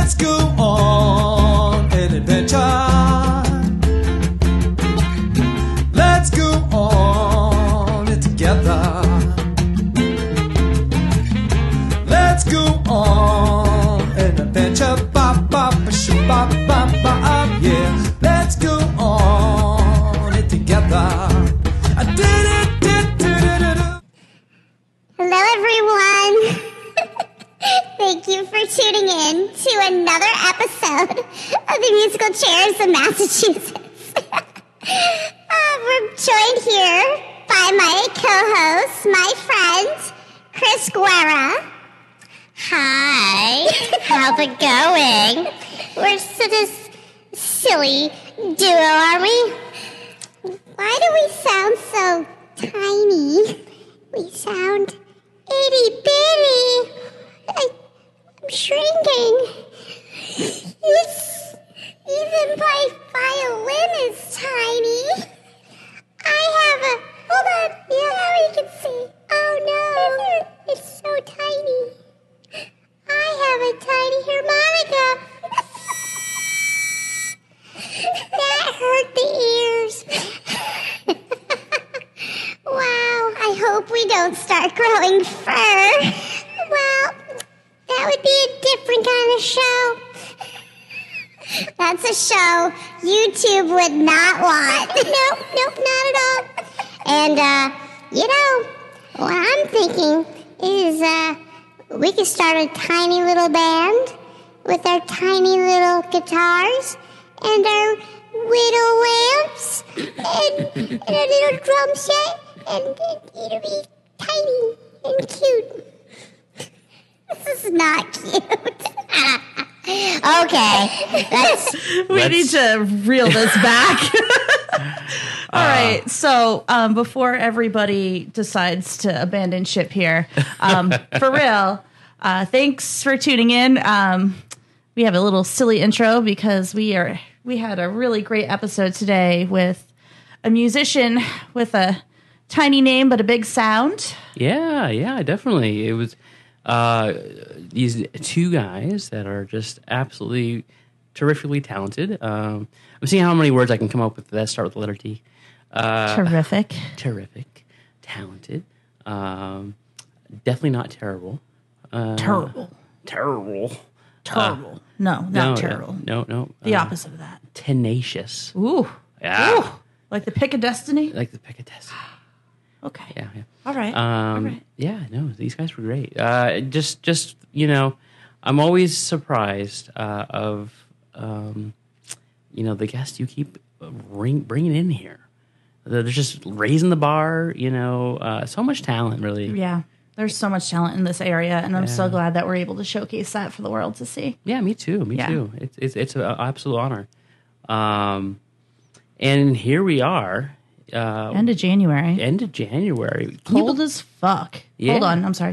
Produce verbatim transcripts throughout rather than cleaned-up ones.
Let's go on an adventure. Let's go on it together. Let's go on an adventure. Ba ba ba shoo ba ba ba yeah. Let's go on it together. I did it, did did it, did it. Hello, everyone. Thank you for tuning in to another episode of the Musical Chairs of Massachusetts. uh, we're joined here by my co-host, my friend, Chris Guerra. Hi. How's it going? We're such a s- silly duo, are we? Why do we sound so tiny? We sound itty-bitty. I, I'm shrinking. It's, even my violin is tiny. I have a... Hold on. Yeah, now you can see. Oh, no. It's so tiny. I have a tiny harmonica. That hurt the ears. Wow, I hope we don't start growing fur. Well, that would be a different kind of show. That's a show YouTube would not want. Nope, nope, not at all. And, uh, you know, what I'm thinking is, uh, we could start a tiny little band with our tiny little guitars and our little lamps and, and our little drum set, and it, it'll be tiny and cute. This is not cute. Okay, that's... We Let's- need to reel this back. All right, so um, before everybody decides to abandon ship here, um, for real, uh, thanks for tuning in. Um, we have a little silly intro because we are we had a really great episode today with a musician with a tiny name but a big sound. Yeah, yeah, definitely. It was uh, these two guys that are just absolutely terrifically talented. Um, I'm seeing how many words I can come up with that start with the letter T. Uh, Terrific. terrific, talented, um, definitely not terrible. Uh, Terrible. Terrible. Terrible. no, not No, terrible. No, no. The uh, opposite of that. Tenacious. Ooh. Yeah. Ooh. Like the pick of destiny? Like the pick of destiny. Okay. Yeah, yeah. All right. Um, All right. Yeah, no, these guys were great. Uh, just, just you know, I'm always surprised uh, of, um, you know, the guests you keep bring, bringing in here. They're just raising the bar, you know, uh, so much talent, really. Yeah. There's so much talent in this area, and I'm so Yeah. glad that we're able to showcase that for the world to see. Yeah, me too. Me Yeah. too. It's it's it's an absolute honor. Um, and here we are, uh, End of January. end of January. Can you Cold as fuck. Yeah. Hold on. I'm sorry.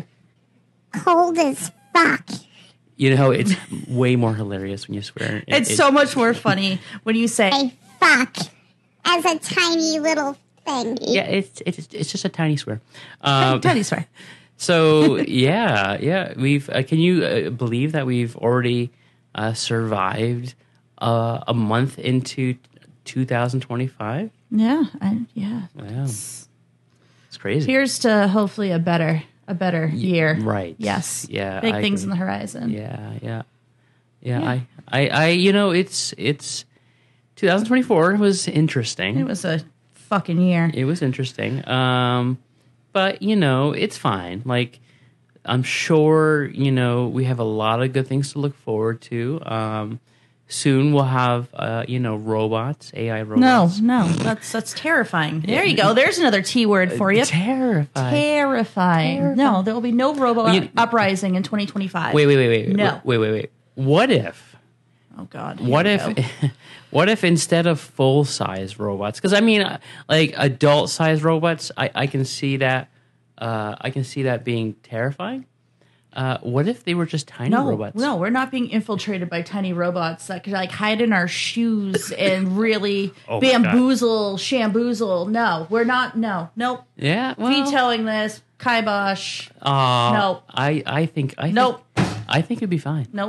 cold as fuck. You know, it's way more hilarious when you swear. It- It's it- so much more funny when you say, A fuck as a tiny little thing. Yeah, it's it's it's just a tiny swear. Um, tiny swear. So yeah, yeah, we've. Uh, can you uh, believe that we've already uh, survived uh, a month into two thousand twenty-five? Yeah. I, yeah. Wow, it's crazy. Here's to hopefully a better, a better year. right. Yes. Yeah, Big I things agree. on the horizon. Yeah, yeah, yeah. Yeah. I, I, I, you know, it's it's twenty twenty-four was interesting. It was a fucking year. It was interesting. Um, but, you know, it's fine. Like, I'm sure, you know, we have a lot of good things to look forward to. Um, soon we'll have, uh, you know, robots, A I No, robots. no, that's that's terrifying. There you go. There's another T word for you. Terrifying. Terrifying. No, there will be no robo You- uprising in twenty twenty-five. Wait, wait, wait, wait. No. Wait, wait, wait. What if, Oh God. here what we if, go. what if instead of full-size robots, because I mean, uh, like adult-size robots, I, I can see that, uh, I can see that being terrifying. Uh, what if they were just tiny No, robots? no, we're not being infiltrated by tiny robots that could like hide in our shoes and really Oh my God. bamboozle, shamboozle. No, we're not. No, nope. Yeah, well, Vetoing this. Kibosh. Uh, No. I, I think I Nope. think, I think it'd be fine. Nope.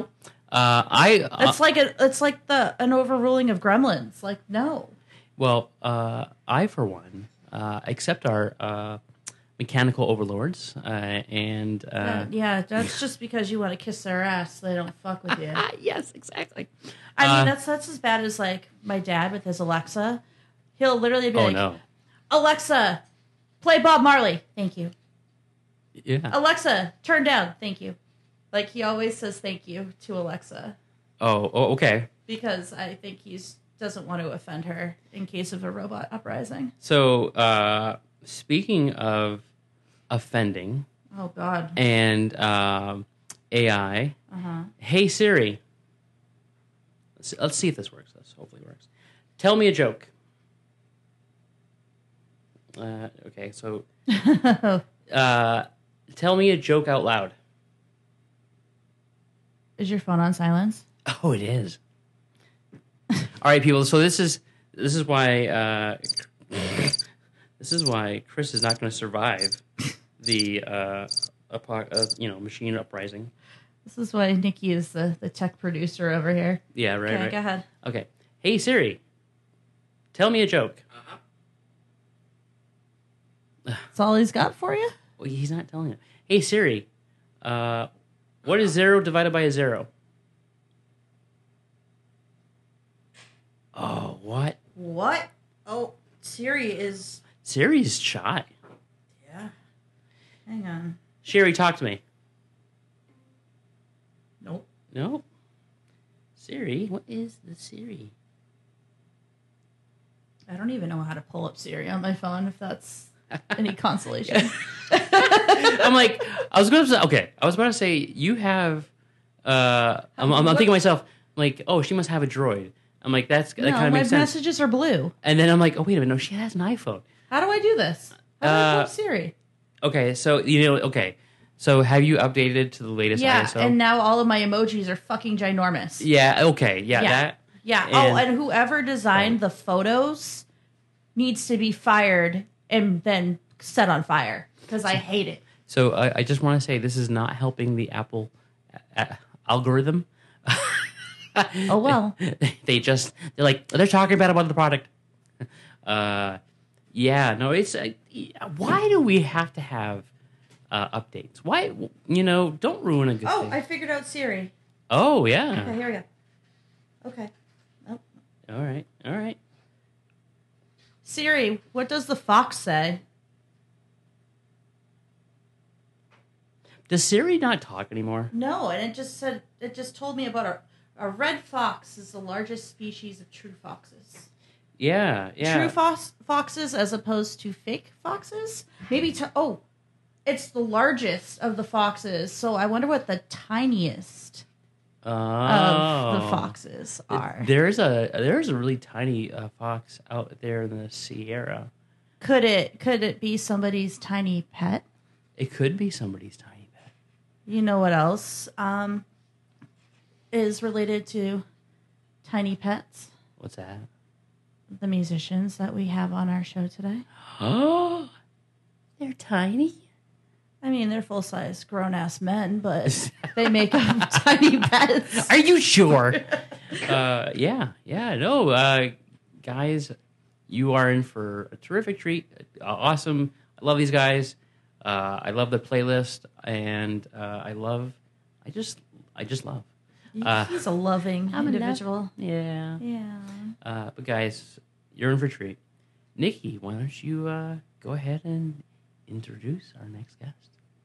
Uh, I uh, It's like a, it's like the an overruling of Gremlins. Like, no. well, uh, I for one uh, accept our uh, mechanical overlords, uh, and uh, Uh, yeah, that's just because you want to kiss their ass. They don't fuck with you. yes, exactly. I mean, Uh, that's that's as bad as like my dad with his Alexa. He'll literally be Oh like, no, Alexa, play Bob Marley. Thank you. yeah. Alexa, turn down. Thank you. Like, he always says thank you to Alexa Oh, oh, okay. because I think he's doesn't want to offend her in case of a robot uprising. So, uh, speaking of offending Oh God. and um, A I, Uh-huh. hey Siri, let's, let's see if this works. This hopefully works. Tell me a joke. Uh, okay, so uh, tell me a joke out loud. Is your phone on silence? Oh, it is. All right, people. So this is this is why uh, this is why Chris is not going to survive the uh, apo- uh, you know machine uprising. This is why Nikki is the, the tech producer over here. Yeah, right. Okay, right. go ahead. Okay. Hey Siri, tell me a joke. That's all he's got for you? Well, he's not telling it. Hey Siri, uh, what is zero divided by a zero? Oh, what? What? Oh, Siri is... Siri's shy. Yeah. Hang on. Siri, talk to me. Nope. No. Siri, what is the Siri? I don't even know how to pull up Siri on my phone, if that's any consolation. I'm like, I was going to say, okay, I was about to say, you have, uh, I'm, I'm, I'm thinking to myself, like, oh, she must have a droid. I'm like, that's, that No, kind of my makes sense. messages are blue. And then I'm like, oh, wait a minute, no, she has an iPhone. How do I do this? How do I pull Uh, up Siri? Okay, so, you know, okay, so have you updated to the latest Yeah, I S O? and now all of my emojis are fucking ginormous. Yeah, okay, yeah, Yeah. that. Yeah. And- oh, and whoever designed the photos needs to be fired and then set on fire because I hate it. So I, I just want to say this is not helping the Apple uh, algorithm. Oh, well. they just they're like they're talking bad about the product. Uh, yeah, no, it's uh, why do we have to have uh, updates? Why you know don't ruin a good Oh, thing. I figured out Siri. oh yeah. Okay, here we go. Okay. Oh. All right, all right. Siri, what does the fox say? Does Siri not talk anymore? No, and it just said it just told me about a a red fox is the largest species of true foxes. Yeah, yeah. True fox, foxes as opposed to fake foxes? Maybe to oh, it's the largest of the foxes. So I wonder what the tiniest oh. of the foxes are. There's a there's a really tiny uh, fox out there in the Sierra. Could it could it be somebody's tiny pet? It could be somebody's tiny pet. You know what else um, is related to tiny pets? What's that? The musicians that we have on our show today. Oh, they're tiny. I mean, they're full size grown ass men, but they make up tiny pets. Are you sure? uh, yeah, yeah. No, uh, guys, you are in for a terrific treat. Uh, awesome. I love these guys. Uh, I love the playlist, and uh, I love. I just, I just love. Uh, He's a loving I'm a individual. Yeah. Yeah. Uh, but guys, you're in for a treat. Nikki, why don't you uh, go ahead and introduce our next guest?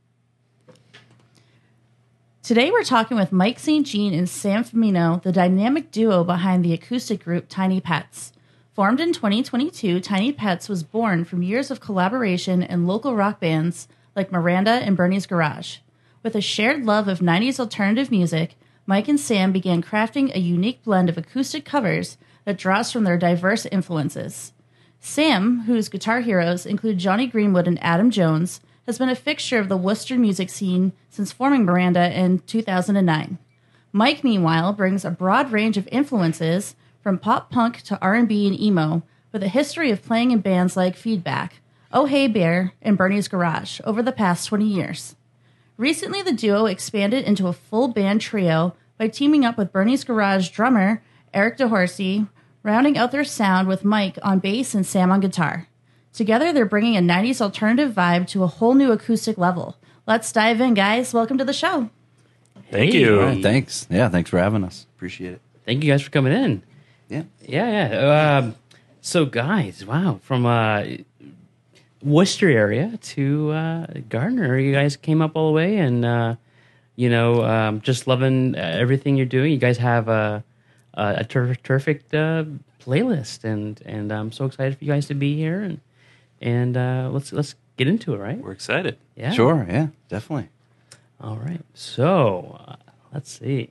Today we're talking with Mike Saint Jean and Sam Femino, the dynamic duo behind the acoustic group Tiny Pets. Formed in twenty twenty-two, Tiny Pets was born from years of collaboration in local rock bands like Miranda and Bernie's Garage. With a shared love of nineties alternative music, Mike and Sam began crafting a unique blend of acoustic covers that draws from their diverse influences. Sam, whose guitar heroes include Johnny Greenwood and Adam Jones, has been a fixture of the Worcester music scene since forming Miranda in two thousand nine. Mike, meanwhile, brings a broad range of influences from pop punk to R and B and emo, with a history of playing in bands like Feedback, Oh Hey Bear, and Bernie's Garage over the past twenty years. Recently, the duo expanded into a full band trio by teaming up with Bernie's Garage drummer Eric DeHorsey, rounding out their sound with Mike on bass and Sam on guitar. Together, they're bringing a nineties alternative vibe to a whole new acoustic level. Let's dive in, guys. Welcome to the show. Thank Hey. you. All right, thanks. Yeah, thanks for having us. Appreciate it. Thank you guys for coming in. Yeah. Yeah, yeah. Um, so, guys, wow, from uh, Worcester area to uh, Gardner, you guys came up all the way, and uh, you know, um, just loving everything you're doing. You guys have a a, a ter- terrific uh, playlist, and and I'm so excited for you guys to be here, and and uh, let's let's get into it, right? We're excited. Yeah, Sure. Yeah, definitely. All right. So, uh, let's see.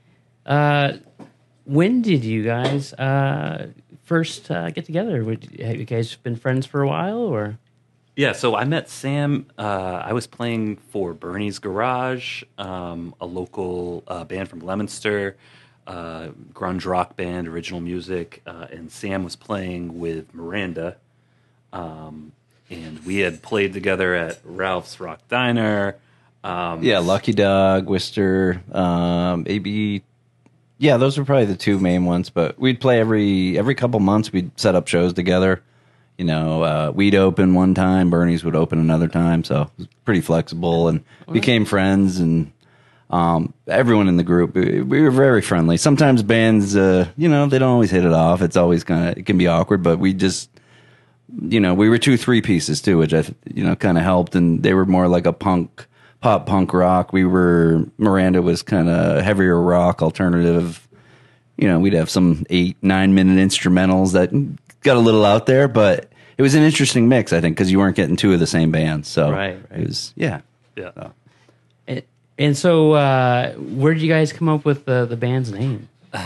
Uh, when did you guys uh, first uh, get together? Would, have you guys been friends for a while, or? Yeah, so I met Sam. Uh, I was playing for Bernie's Garage, um, a local uh, band from Leominster, uh, grunge rock band, original music, uh, and Sam was playing with Miranda. Um, and we had played together at Ralph's Rock Diner. Um, Yeah, Lucky Dog, Worcester, um, A B. Yeah, those were probably the two main ones. But we'd play every every couple months. We'd set up shows together. You know, uh, we'd open one time, Bernie's would open another time. So it was pretty flexible, and became friends. And um, everyone in the group, we we were very friendly. Sometimes bands, uh, you know, they don't always hit it off. It's always kind of it can be awkward. But we just, you know, we were two three pieces too, which I you know kind of helped. And they were more like a punk. Pop punk rock. We were Miranda was kind of heavier rock alternative. You know, we'd have some eight nine minute instrumentals that got a little out there, but it was an interesting mix, I think, because you weren't getting two of the same bands. So Right, right. it was yeah. Yeah. So, And, and so, uh, where did you guys come up with the, the band's name?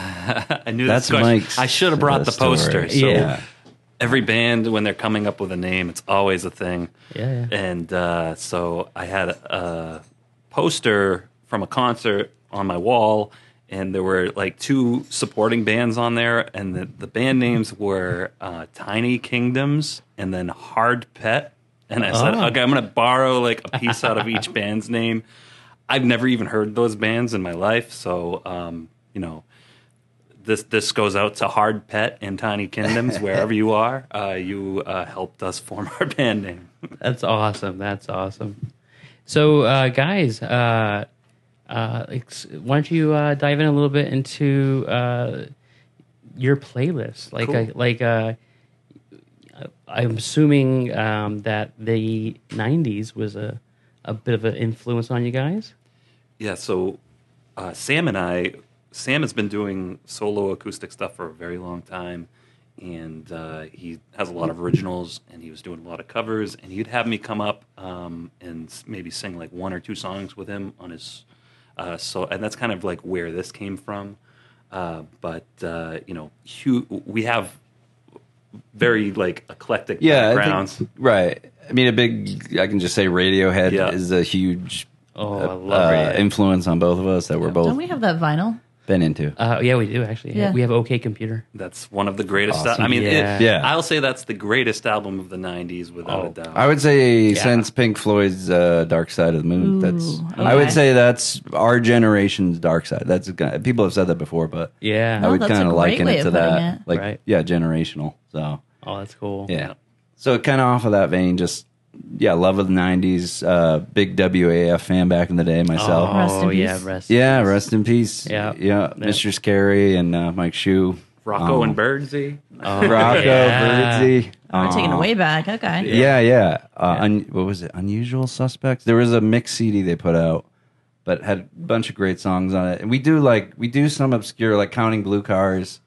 I knew That's this question. Mike's, I should have brought uh, the story. poster. So Yeah. every band, when they're coming up with a name, it's always a thing. Yeah, yeah. And uh, so I had a poster from a concert on my wall, and there were like two supporting bands on there, and the, the band names were uh, Tiny Kingdoms and then Hard Pet. And I said, Oh. okay, I'm going to borrow like a piece out of each band's name. I've never even heard those bands in my life, so um, you know. This this goes out to Hard Pet and Tiny Kingdoms, wherever you are. Uh, you uh, helped us form our band name. That's awesome. That's awesome. So, uh, guys, uh, uh, ex- why don't you uh, dive in a little bit into uh, your playlist? Like, Cool. uh, like uh, I'm assuming um, that the nineties was a, a bit of an influence on you guys. Yeah, so uh, Sam and I, Sam has been doing solo acoustic stuff for a very long time, and uh, he has a lot of originals, and he was doing a lot of covers, and he'd have me come up um, and s- maybe sing like one or two songs with him on his, uh, so and that's kind of like where this came from. Uh, but uh, you know, hu- we have very like eclectic Yeah, I backgrounds. think, right. I mean, a big. I can just say Radiohead Yeah. is a huge Oh, I uh, love Radiohead. influence on both of us that we're both Don't we have that vinyl? been into. Uh, yeah, we do actually. Yeah. We have OK Computer. That's one of the greatest. Awesome. I mean, Yeah. it, Yeah. I'll say that's the greatest album of the nineties without Oh, a doubt. I would say Yeah. since Pink Floyd's uh, Dark Side of the Moon, Ooh, that's okay. I would say that's our generation's Dark Side. That's kind of- people have said that before, but Yeah. I Oh, would that's a kind of great liken way it to of putting that, it. like Right. yeah, generational. So Oh, that's cool. yeah, so kind of off of that vein, just yeah, love of the nineties. Uh, big W A F fan back in the day myself. Oh, Rest in yeah. peace. Rest. Yeah, rest in peace. Yeah. yeah, Yeah. Mister Scary and uh, Mike Shue, Rocco Um, and Birdsey. Oh, Rocco, yeah. Birdsey. We're taking it Uh, way back. Okay. Yeah, yeah. Uh, Un- what was it? Unusual Suspects. There was a mix C D they put out, but had a bunch of great songs on it. And we do like we do some obscure, like Counting Blue Cars.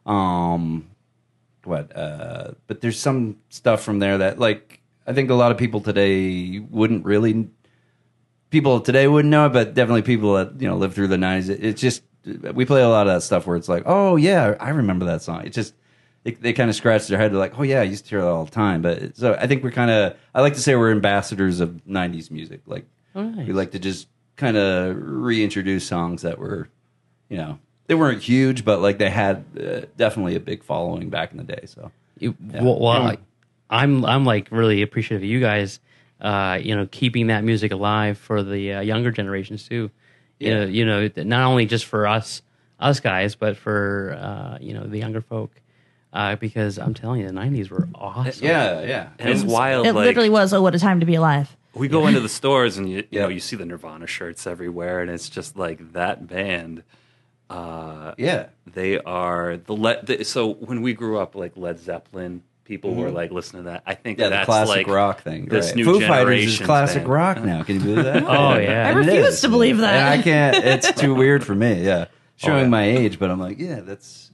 Um, what? Uh, but there's some stuff from there that, like, I think a lot of people today wouldn't really. People today wouldn't know it, but definitely people that you know lived through the nineties. It, it's just we play a lot of that stuff where it's like, oh yeah, I remember that song. It's just. It, they kind of scratch their head. They're like, "Oh yeah, I used to hear that all the time." But it- so I think we're kind of. I like to say we're ambassadors of nineties music. Like Oh, nice. we like to just kind of reintroduce songs that were, you know, they weren't huge, but like they had uh, definitely a big following back in the day. So You- Well, well, I- I'm I'm like really appreciative of you guys. Uh, you know, keeping that music alive for the uh, younger generations too. You Yeah. know, you know, not only just for us, us guys, but for uh, you know the younger folk. Uh, because I'm telling you, the nineties were awesome. Yeah, yeah. And it's wild. It like, literally was, oh, what a time to be alive. we go into the stores and you, you Yeah. know you see the Nirvana shirts everywhere, and it's just like that band. Uh, Yeah. they are the, le- the so when we grew up, like Led Zeppelin, people were like listening to that. I think Mm-hmm. Yeah, the that's classic like rock thing. This right. new Foo Fighters is generation classic thing. rock now. Can you believe that? Oh, yeah. I And it refuse is. to believe that. And I can't. It's too weird for me. Yeah, showing yeah. my age, but I'm like, yeah, that's.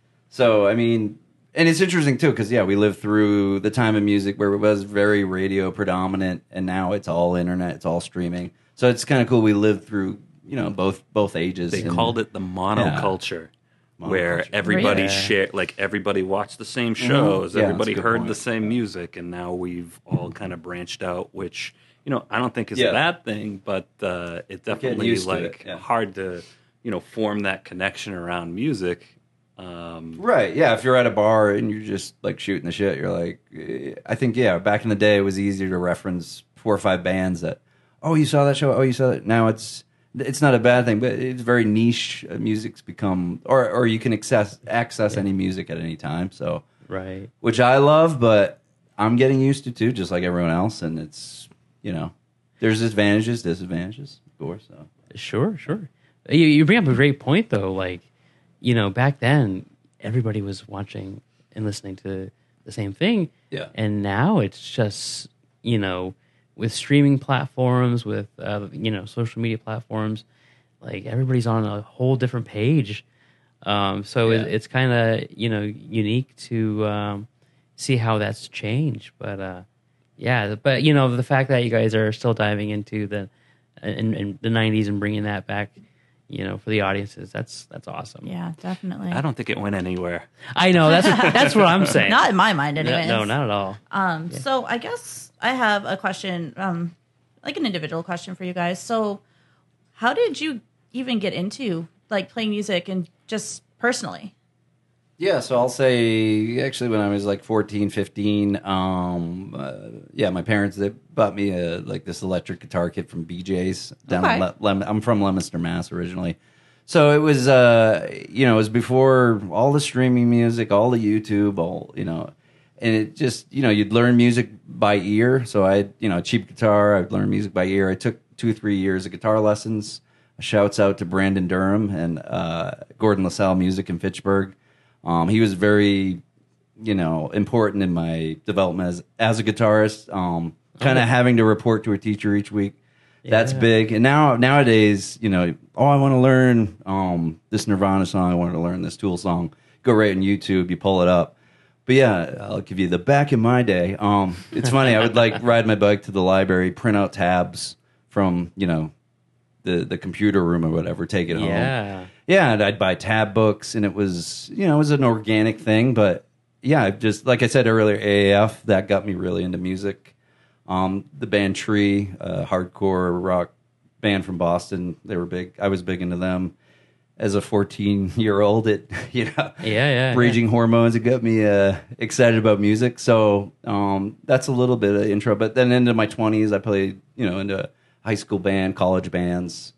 So I mean, and it's interesting too because yeah, we lived through the time of music where it was very radio predominant, and now it's all internet, it's all streaming. So it's kind of cool. We lived through you know both both ages. They and- called it the monoculture, where Monoculture. everybody Really? shared, like everybody watched the same shows, Yeah, everybody that's a good heard point. the same music, and now we've all kind of branched out, which you know I don't think is Yeah. a bad thing, but uh, it definitely used to like it, yeah. hard to you know form that connection around music. Um, Right. Yeah. If you're at a bar and you're just like shooting the shit, you're like, eh, I think, yeah, back in the day, it was easier to reference four or five bands that, oh, you saw that show? Oh, you saw that? Now it's, it's not a bad thing, but it's very niche. Uh, music's become, or, or you can access, access any music at any time. So, Right. which I love, but I'm getting used to too, just like everyone else. And it's, you know, there's advantages, disadvantages, of course. So. Sure, sure. You, you bring up a great point, though. Like, you know, back then, everybody was watching and listening to the same thing. Yeah. And now it's just, you know, with streaming platforms, with, uh, you know, social media platforms, like everybody's on a whole different page. Um, so Yeah. it, it's kind of, you know, unique to um, see how that's changed. But, uh, yeah, but, you know, the fact that you guys are still diving into the, in, in the nineties and bringing that back, you know, for the audiences, that's that's awesome. Yeah, definitely. I don't think it went anywhere. I know that's that's what I'm saying. Not in my mind, no, anyways. no, not at all. Um, So I guess I have a question, um, like an individual question for you guys. So, how did you even get into like playing music and just personally? Yeah, so I'll say actually when I was like fourteen, fifteen, um, uh, yeah, my parents they bought me a like this electric guitar kit from B J's down Okay. in Le- Lem- I'm from Leominster, Mass originally. So it was uh you know, it was before all the streaming music, all the YouTube, all, you know, and it just, you know, you'd learn music by ear. So I had, you know, a cheap guitar, I'd learn music by ear. I took two or three years of guitar lessons. Shouts out to Brandon Durham and uh, Gordon LaSalle Music in Fitchburg. Um, he was very, you know, important in my development as as a guitarist. Um, kind of having to report to a teacher each week. That's Yeah. big. And now nowadays, you know, oh, I want to learn um, this Nirvana song. I want to learn this Tool song. Go right on YouTube. You pull it up. But yeah, I'll give you the back in my day. Um, it's funny. I would like ride my bike to the library, print out tabs from, you know, the the computer room or whatever, take it home. Yeah. Yeah, and I'd buy tab books, and it was, you know, it was an organic thing. But yeah, I've just, like I said earlier, A A F, that got me really into music. Um, the band Tree, uh, hardcore rock band from Boston, they were big. I was big into them as a fourteen-year-old. It, you know, Yeah, yeah, raging hormones. It got me uh, excited about music. So um, that's a little bit of intro. But then into my twenties, I played, you know, into high school band, college bands,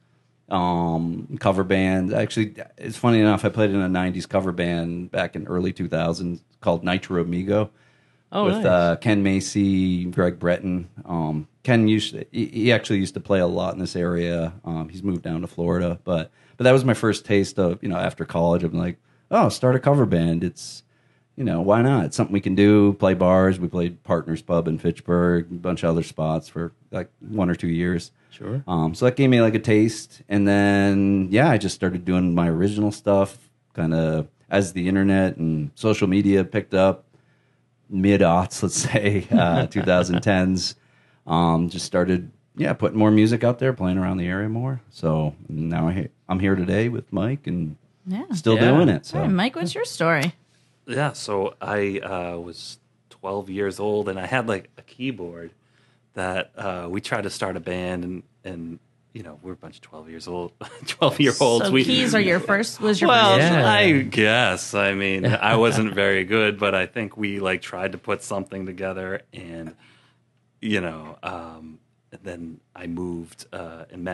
um, cover bands. Actually, it's funny enough, I played in a nineties cover band back in early two thousands called Nitro Amigo. Oh, with nice. uh, Ken Macy, Greg Breton. Um, Ken used to, he, he actually used to play a lot in this area. Um, he's moved down to Florida, but but that was my first taste of, you know, after college. I'm like, oh, start a cover band. It's, you know, why not? It's something we can do. Play bars. We played Partners Pub in Fitchburg, a bunch of other spots for like one or two years. Sure. Um, so that gave me like a taste, and then yeah, I just started doing my original stuff, kind of as the internet and social media picked up. Mid aughts, let's say, uh, twenty tens. Um, just started, yeah, putting more music out there, playing around the area more. So now I, I'm here today with Mike and Yeah. still Yeah. doing it. So All right, Mike, what's your story? Yeah, so I uh, was twelve years old, and I had like a keyboard that uh, we tried to start a band, and and you know we're a bunch of twelve years old, twelve year olds. So we, keys are your first. Was your well, first? Yeah. I guess. I mean, I wasn't very good, but I think we like tried to put something together, and you know, um, and then I moved uh, and met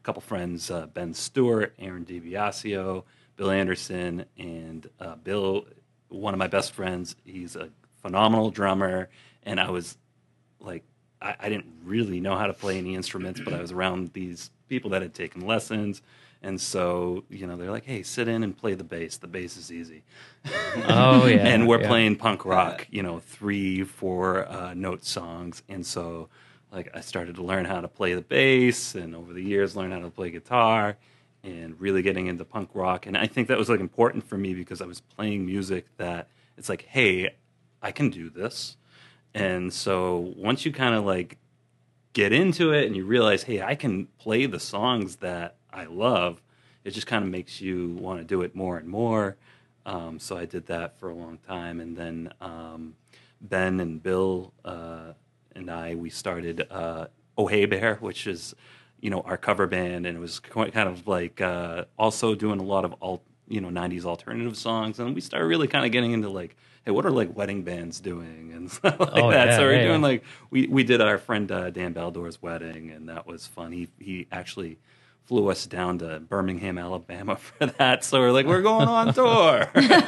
a couple friends, uh, Ben Stewart, Aaron DiBiasio, Bill Anderson, and uh, Bill, one of my best friends. He's a phenomenal drummer, and I was like, I, I didn't really know how to play any instruments, but I was around these people that had taken lessons. And so, you know, they're like, hey, sit in and play the bass. The bass is easy. Oh, yeah. And we're yeah. playing punk rock, you know, three, four uh, note songs. And so, like, I started to learn how to play the bass, and over the years, learn how to play guitar, and really getting into punk rock. And I think that was, like, important for me because I was playing music that it's like, hey, I can do this. And so once you kind of, like, get into it and you realize, hey, I can play the songs that I love, it just kind of makes you want to do it more and more. Um, so I did that for a long time. And then um, Ben and Bill uh, and I, we started uh, Oh Hey Bear, which is, you know, our cover band. And it was quite kind of like uh, also doing a lot of, alt, you know, nineties alternative songs. And we started really kind of getting into like, hey, what are like wedding bands doing and stuff like Oh, that. yeah, so we're yeah, doing yeah. like, we, we did our friend uh, Dan Baldor's wedding, and that was fun. He, he actually flew us down to Birmingham, Alabama for that. So we're like, we're going on tour.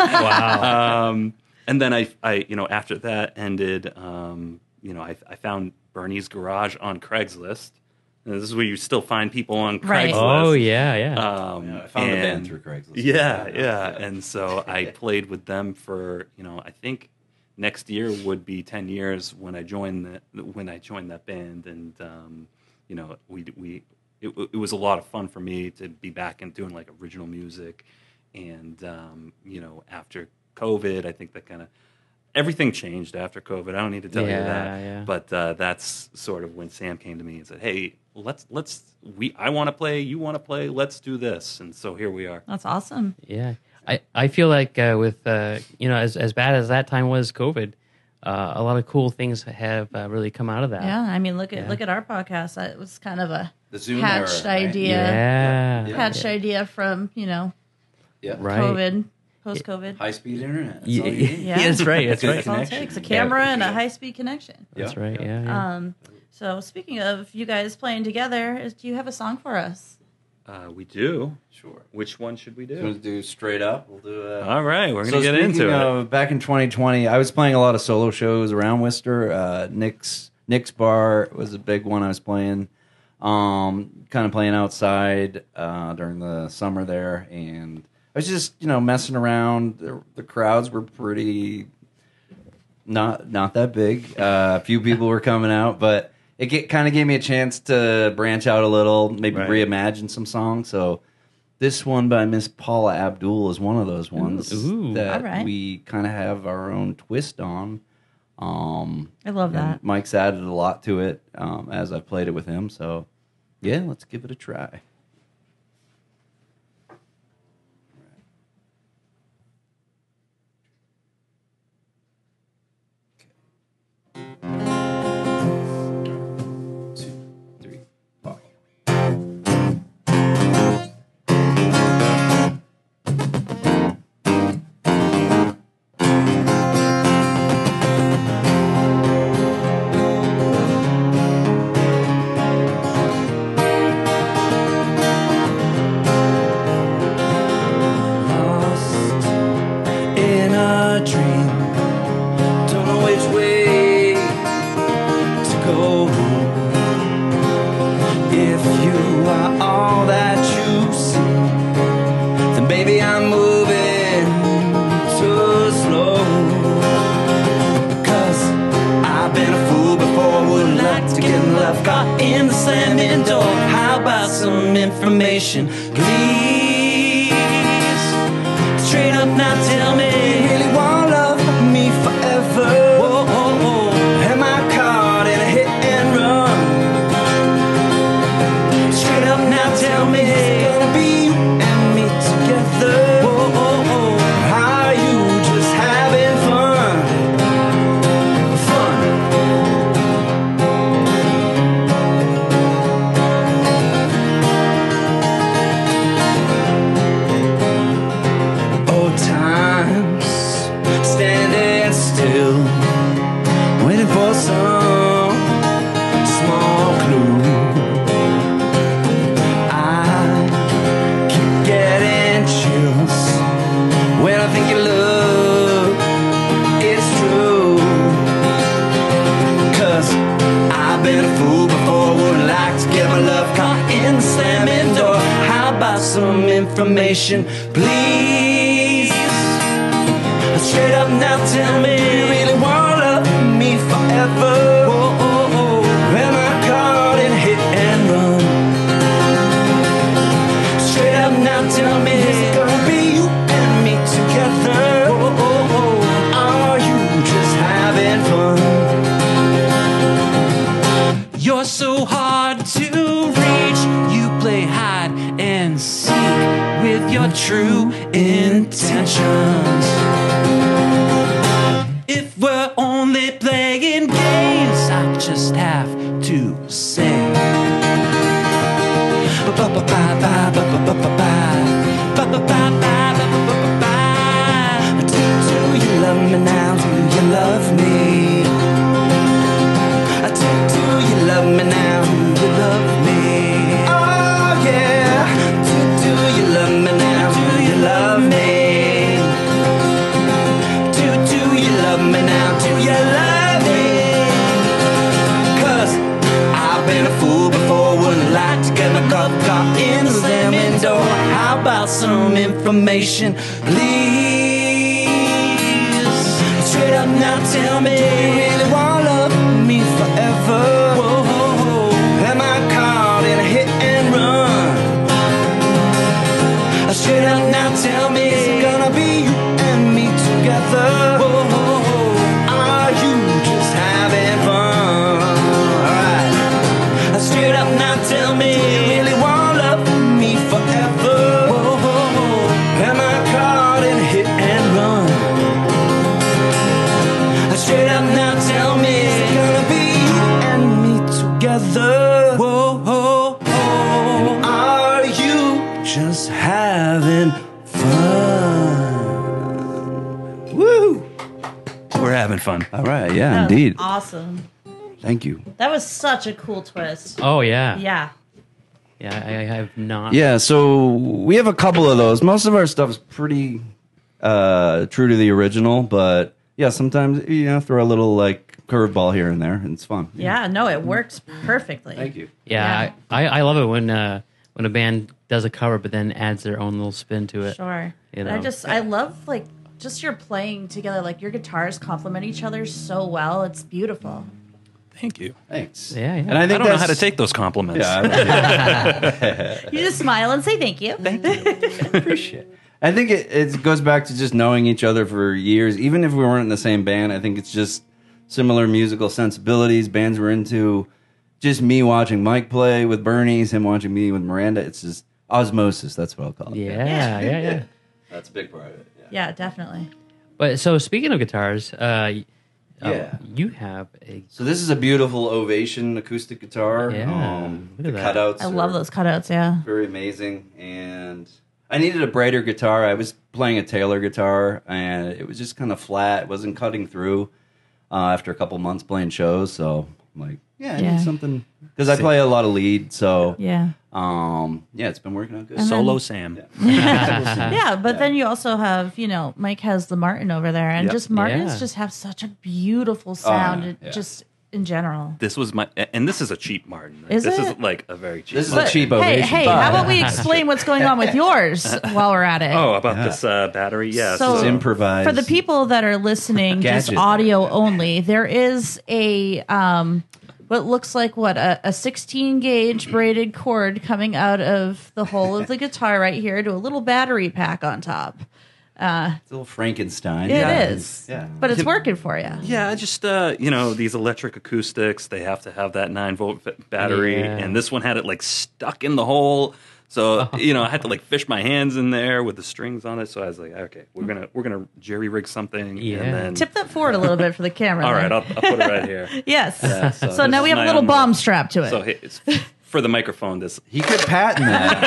Wow. um, and then I, I, you know, after that ended, um, you know, I, I found Bernie's Garage on Craigslist. And this is where you still find people on Craigslist. Right. Oh, yeah, yeah. Um, Yeah, I found the and- band through Craigslist. Yeah, yeah. And so I played with them for, you know, I think next year would be ten years when I joined the, when I joined that band. And, um, you know, we, we, it, it was a lot of fun for me to be back and doing like original music. And, um, you know, after COVID, I think that kind of, everything changed after COVID. I don't need to tell you Yeah, that. yeah. But uh, that's sort of when Sam came to me and said, hey, let's, let's, we, I want to play, you want to play, let's do this. And so here we are. That's awesome. Yeah, I, I feel like uh, with uh, you know as as bad as that time was, COVID, uh, a lot of cool things have uh, really come out of that. Yeah, I mean, look at Yeah. look at our podcast. It was kind of a The Zoom hatched era, right? idea, yeah, Yeah. hatched idea from you know Yeah. right. COVID, post COVID. High speed internet. That's Yeah, all you need. Yeah. that's right. That's Good right. That's all it connection. takes: a camera and a high speed connection. That's Yeah. right. Yeah. yeah. Um, so speaking of you guys playing together, is, do you have a song for us? Uh, we do. Sure. Which one should we So do? we'll do straight up. We'll do. Uh, All right, we're going to So get speaking into it. of, back in twenty twenty, I was playing a lot of solo shows around Worcester. Uh, Nick's Nick's Bar was a big one I was playing. Um, kind of playing outside uh, during the summer there, and I was just you know messing around. The, the crowds were pretty not not that big. Uh, a few people were coming out, but it get, kind of gave me a chance to branch out a little, maybe Right. reimagine some songs. So. This one by Miss Paula Abdul is one of those ones Ooh. that All right. we kind of have our own twist on. Um, I love and that. Mike's added a lot to it um, as I've played it with him. So, yeah, let's give it a try. Two, three, four. Lost in a dream, don't know which way to go. If you are all that you see, then baby I'm moving too slow. Cause I've been a fool before, would like to get left caught in the slamming door. How about some information, please? Straight up now tell me, you really wanna love me forever? Whoa, whoa, whoa. Am I caught in a hit and run? Straight up now tell me, it's gonna be you and me together. Whoa, whoa, whoa. Are you just having fun? Fun. information, please. Straight up now, tell me, you really wanna love me forever? Oh, oh, oh. Am I caught in hit and run? Straight up now, tell me, is it gonna be you and me together? Oh, oh, oh. Are you just having fun? You're so hard to reach. You play hide and seek with your true intentions. If we're only playing games, I just have to say, do you love me now? Do you love me? Do, do you love me now? Do you love me? Oh yeah. Do, do you love me now? Do you love me? Do, do you love me now? Do you love me? 'Cause I've been a fool before, wouldn't like to get my cup caught in the slamming door. How about some information, please? Straight up now, tell me, do you really wanna love me forever? Whoa, am I caught in a hit and run? Straight up now, tell me, is it gonna be you and me together? Whoa, are you just having fun? Alright. Straight up now, tell me, do you really wanna love me forever? Whoa, am I caught in a hit and run? Straight up now, tell me, is it gonna be you and me together? Whoa, and are you just having fun? Woo! We're having fun. All right, yeah, That was indeed. Awesome. Thank you. That was such a cool twist. Oh yeah, Yeah. yeah. I, I have not. Yeah, so we have a couple of those. Most of our stuff is pretty uh, true to the original, but yeah, sometimes you know throw a little like curveball here and there, and it's fun. Yeah, no, it works perfectly. Thank you. Yeah, Yeah. I, I love it when uh, when a band does a cover, but then adds their own little spin to it. Sure. You I know. just I love like just your playing together, like your guitars complement each other so well. It's beautiful. Thank you. Thanks. Yeah, yeah. And I I think don't know how that's- to take those compliments. Yeah, You just smile and say thank you. Thank you. I appreciate it. I think it, it goes back to just knowing each other for years. Even if we weren't in the same band, I think it's just similar musical sensibilities, bands we're into. Just me watching Mike play with Bernie's, him watching me with Miranda. It's just osmosis. That's what I'll call it. Yeah, yeah, yeah. That's a big part of it. Yeah. Yeah, definitely. But so speaking of guitars, uh, uh, Yeah. you have a So this is a beautiful Ovation acoustic guitar. Yeah, Um, look the at that. cutouts I love are those cutouts, yeah. very amazing. And I needed a brighter guitar. I was playing a Taylor guitar, and it was just kind of flat. It wasn't cutting through uh, after a couple months playing shows. So I'm like, yeah, I Yeah. need something. Because I play a lot of lead. So Yeah. um, yeah, it's been working out good. And then- Solo Sam. Yeah, but then you also have, you know, Mike has the Martin over there, and Yep. just Martins Yeah. just have such a beautiful sound, yeah, it- yeah. just in general. This was my, and this is a cheap Martin. Right? Is this it? is like a very cheap. This is Martin. a cheap Hey, Ovation. hey, but- how about we explain what's going on with yours while we're at it? Oh, about this uh, battery? Yeah. So- It's improvised. For the people that are listening, just Gadget. audio only, there is a um, what looks like what a, a sixteen gauge braided cord coming out of the hole of the guitar right here to a little battery pack on top. It's a little Frankenstein. It yeah. is, Yeah. but it's working for you. Yeah, I just uh, you know, these electric acoustics, they have to have that nine volt f- battery, Yeah. and this one had it like stuck in the hole. So you know, I had to like fish my hands in there with the strings on it. So I was like, okay, we're gonna we're gonna jerry rig something, Yeah. and then Tip that forward a little bit for the camera. all there. right, I'll, I'll put it right here. Yes. so so now this we is have a my little own- bomb strap to it. So hey, it's for the microphone. This He could patent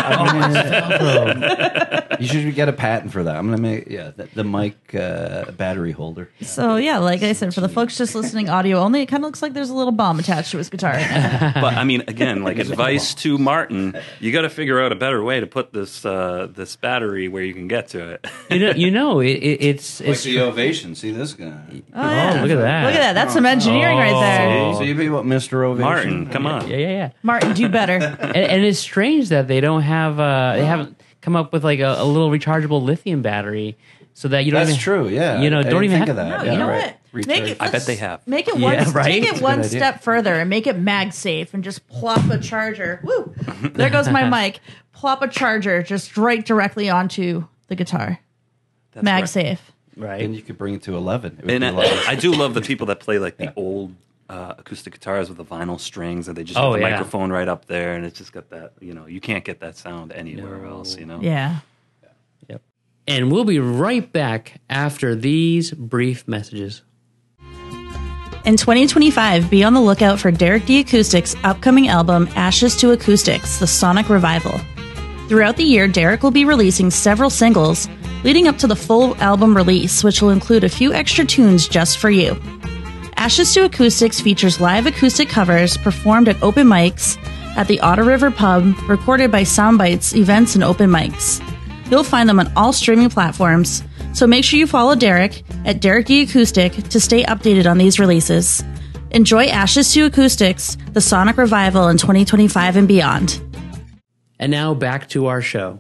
that. I mean, you should get a patent for that. I'm gonna make yeah the, the mic uh, battery holder. So yeah, like I said, for the folks just listening audio only, it kind of looks like there's a little bomb attached to his guitar right now. but I mean, again, like advice to Martin, you got to figure out a better way to put this uh, this battery where you can get to it. you know you know it, it, it's Like it's the Ovation. See this guy. Oh, yeah. look at that. Look at that. That's some engineering right there. See, see what Mister Ovation. Martin, come on. yeah yeah yeah. Martin, do better. and, and it's strange that they don't have uh, they haven't come up with like a, a little rechargeable lithium battery so that you don't That's even, true. Yeah, you know, I don't didn't even think have of that. No, Yeah, you know right. what? Make it. I bet they have. Make it Yeah, one. right? Take That's it a one good idea. step further and make it MagSafe and just plop a charger. Woo! There goes my mic. Plop a charger just right directly onto the guitar. That's right. MagSafe. right. And you could bring it to eleven. It would And be I, a lot. I do love the people that play like the old uh, acoustic guitars with the vinyl strings, and they just Oh, have the yeah. microphone right up there, and it's just got that. You know, you can't get that sound anywhere No. else. You know. Yeah. Yep. And we'll be right back after these brief messages. In twenty twenty-five, be on the lookout for Derek D Acoustics' upcoming album, Ashes to Acoustics, The Sonic Revival. Throughout the year, Derek will be releasing several singles, leading up to the full album release, which will include a few extra tunes just for you. Ashes to Acoustics features live acoustic covers performed at open mics at the Otter River Pub, recorded by Soundbites Events and Open Mics. You'll find them on all streaming platforms, so make sure you follow Derek at Derek D Acoustic to stay updated on these releases. Enjoy Ashes to Acoustics, the Sonic Revival in twenty twenty-five and beyond. And now back to our show.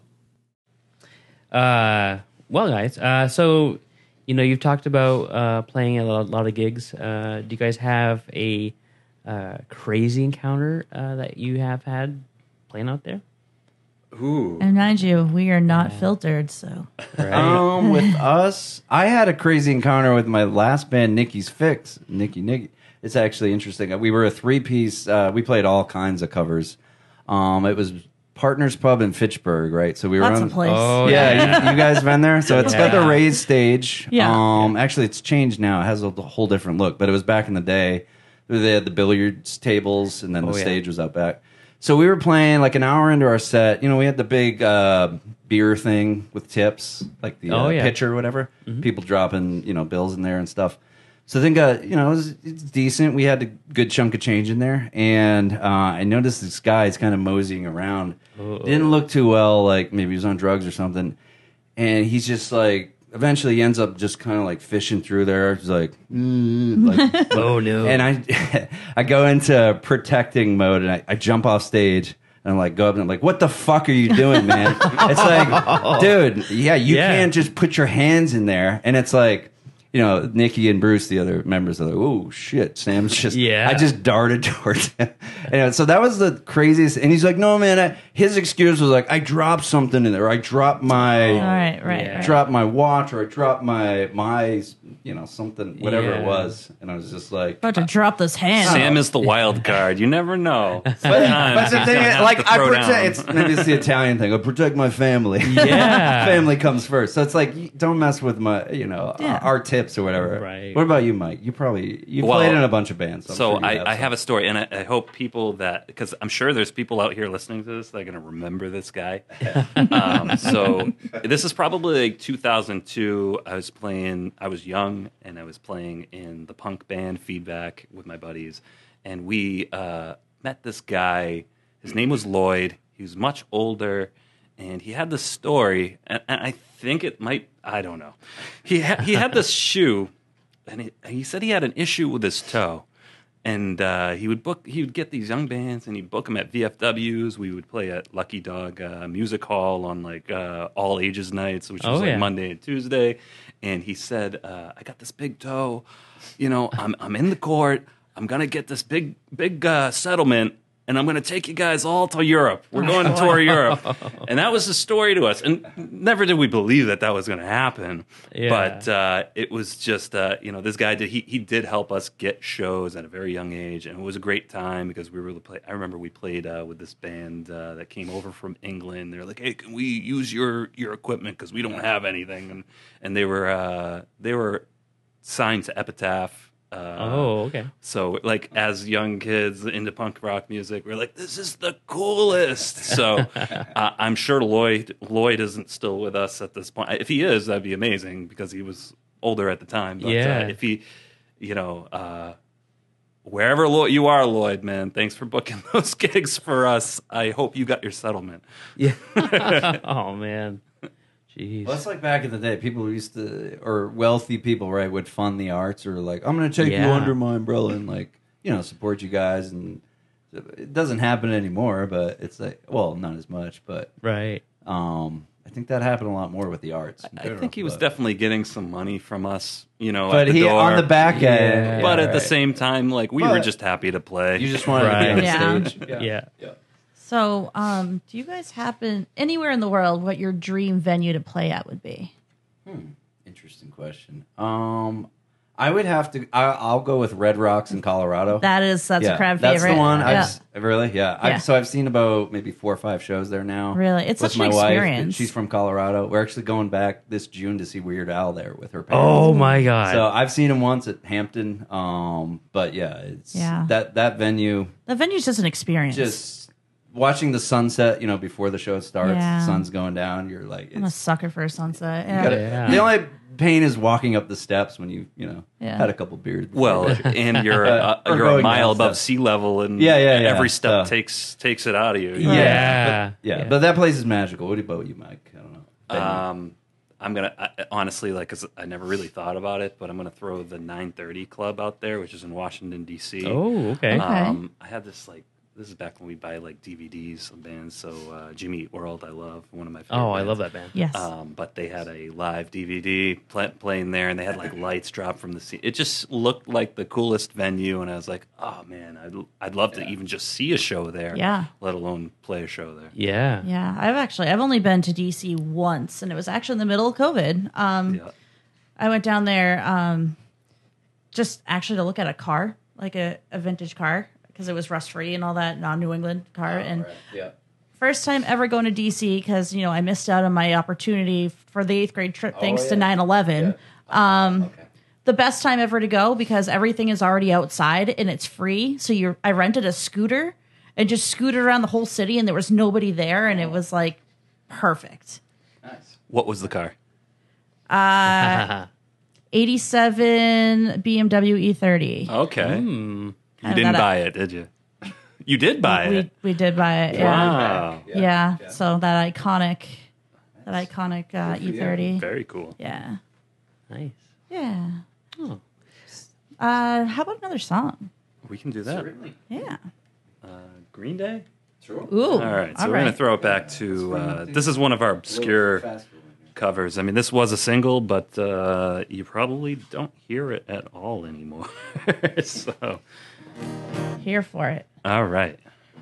Uh, well, guys, uh, so, you know, you've talked about uh, playing a lot, lot of gigs. Uh, do you guys have a uh, crazy encounter uh, that you have had playing out there? Ooh. And mind you, we are not filtered, so. Right. Um, with us, I had a crazy encounter with my last band, Nikki's Fix. Nikki, Nikki. It's actually interesting. We were a three-piece. Uh, we played all kinds of covers. Um, it was Partners Pub in Fitchburg, right? So we were That's on. a place. Oh, Yeah, you, you guys been there? So it's got the Yeah. raised stage. Yeah. Um, actually, it's changed now. It has a whole different look, but it was back in the day. They had the billiards tables, and then Oh, the yeah. stage was out back. So we were playing like an hour into our set. You know, we had the big uh, beer thing with tips, like the Oh, uh, yeah. pitcher or whatever. People dropping, you know, bills in there and stuff. So I think, uh, you know, it was it's decent. We had a good chunk of change in there. And uh, I noticed this guy's kind of moseying around. Didn't look too well, like maybe he was on drugs or something. And he's just like, eventually he ends up just kind of like fishing through there. He's like, mm, like Oh, no. and I I go into protecting mode and I, I jump off stage and I'm like, go up and I'm like, what the fuck are you doing, man? It's like, dude, yeah, you Yeah. can't just put your hands in there. And it's like, you know, Nikki and Bruce, the other members, are like, oh shit, Sam's just, Yeah. I just darted towards him. And so that was the craziest. And he's like, no, man, I, his excuse was like, I dropped something in there. I dropped my, All right, right, Yeah. right. dropped my watch or I dropped my, my, you know, something, whatever Yeah. it was. And I was just like, About to drop this hand. Sam is the wild card. You never know. But, Sometimes but the he's thing gonna is, have like, to I throw protect, down. it's, maybe it's the Italian thing. I protect my family. Yeah. Family comes first. So it's like, you don't mess with my, you know, Yeah. our tips or whatever. Right. What about you, Mike? You probably, you Well, played in a bunch of bands. I'm So sure you I, I some. have a story, and I, I hope people that because I'm sure there's people out here listening to this that are going to remember this guy. um, so this is probably like two thousand two. I was playing. I was young, and I was playing in the punk band Feedback with my buddies, and we uh, met this guy. His name was Lloyd. He was much older, and he had this story, and, and I think it might. I don't know. He ha- he had this shoe. And he, he said he had an issue with his toe, and uh, he would book. He would get these young bands, and he'd book them at V F Ws. We would play at Lucky Dog uh, Music Hall on like uh, all ages nights, which was Oh, like yeah. Monday and Tuesday. And he said, uh, "I got this big toe. You know, I'm I'm in the court. I'm gonna get this big big uh, settlement." And I'm going to take you guys all to Europe. We're going to tour Europe. And that was the story to us. And never did we believe that that was going to happen. Yeah. But uh, it was just, uh, you know, this guy did, he, he did help us get shows at a very young age. And it was a great time because we were able to play. I remember we played uh, with this band uh, that came over from England. They were like, hey, can we use your, your equipment? Because we don't have anything. And, and they were uh, they were signed to Epitaph. Uh, Oh, okay. so, like, as young kids into punk rock music, we're like, "This is the coolest." So, uh, I'm sure Lloyd Lloyd isn't still with us at this point. If he is, that'd be amazing because he was older at the time. But Yeah. uh, if he, you know, uh, wherever Lloyd, you are, Lloyd, man, thanks for booking those gigs for us. I hope you got your settlement. Yeah. Oh, man. Jeez. Well, that's like back in the day. People used to, or wealthy people, right, would fund the arts or like, I'm going to take you Yeah. under my umbrella and like, you know, support you guys. And it doesn't happen anymore, but it's like, well, not as much, but Right. um, I think that happened a lot more with the arts. in I general, think he was but- definitely getting some money from us, you know, But at the he door. on the back Yeah. end. But yeah, at the right. same time, like we were But- just happy to play. you just wanted to be on Right. the stage. Yeah. So, um, do you guys happen anywhere in the world what your dream venue to play at would be? Interesting question. Um, I would have to. I, I'll go with Red Rocks in Colorado. That is that's yeah, a crowd that's favorite. the one. Yeah. I've, really? Yeah. Yeah. I've, so I've seen about maybe four or five shows there now. Really? It's with such my an wife. experience. She's from Colorado. We're actually going back this June to see Weird Al there with her parents. Oh my god. So I've seen him once at Hampton. Um, but yeah, it's Yeah. that that venue. The venue's just an experience. Just watching the sunset. You know, before the show starts, Yeah. the sun's going down. You're like, I'm a it's, sucker for a sunset. you Yeah. gotta- Yeah. the only pain is walking up the steps when you you know Yeah. had a couple beers. before. well, and you're uh, Or you're a going mile down above steps. sea level, and Yeah, yeah, yeah. every step So- takes takes it out of you. yeah, Yeah. but, yeah, Yeah. But that place is magical. What about you, Mike? I don't know. Venue. Um, I'm gonna I, honestly like 'cause I never really thought about it, but I'm gonna throw the nine thirty Club out there, which is in Washington D C. Oh, okay. Okay. Um, I had this like this is back when we buy like D V Ds of bands. So uh, Jimmy Eat World, I love one of my favorite. Oh, I bands. love that band. Yes. Um, but they had a live D V D play, playing there, and they had like lights drop from the scene. It just looked like the coolest venue, and I was like, "Oh man, I'd I'd love to even just see a show there, Yeah. let alone play a show there." Yeah. Yeah, I've actually I've only been to D C once, and it was actually in the middle of COVID. Um, Yeah. I went down there um, just actually to look at a car, like a, a vintage car, because it was rust free and all that, non-New England car. and yeah. first time ever going to D C because you know I missed out on my opportunity for the eighth grade trip thanks to yeah. nine eleven. Um, Okay. The best time ever to go because everything is already outside and it's free. So you, I rented a scooter and just scooted around the whole city, and there was nobody there, and it was like perfect. Nice. What was the car? eighty-seven B M W E thirty. Okay, Hmm. you Kinda didn't that- buy it, did you? You did buy we it. we did buy it. Yeah. Wow, Yeah. So that iconic, that iconic uh, E thirty. very cool. Yeah. Nice. Yeah. Oh. Uh, how about another song? We can do that. Yeah. Uh, Green Day. Sure. Ooh. All right, so all we're gonna right. throw it back to. Uh, this is one of our obscure covers. I mean, this was a single, but uh, you probably don't hear it at all anymore. So, Here for it. all right.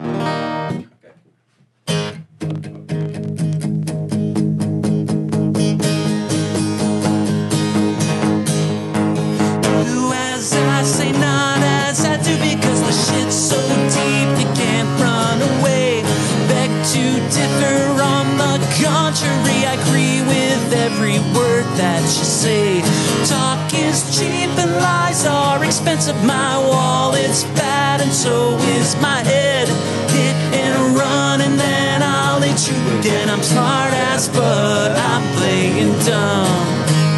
Do as I say, not as I do, because the shit's so deep you can't run away. Beg to differ on the contrary, I agree with every word that you say. Talk is cheap and lies are expensive. My wallet's fat and so is my head. Hit and run and then I'll hit you again. I'm smart ass, but I'm playing dumb.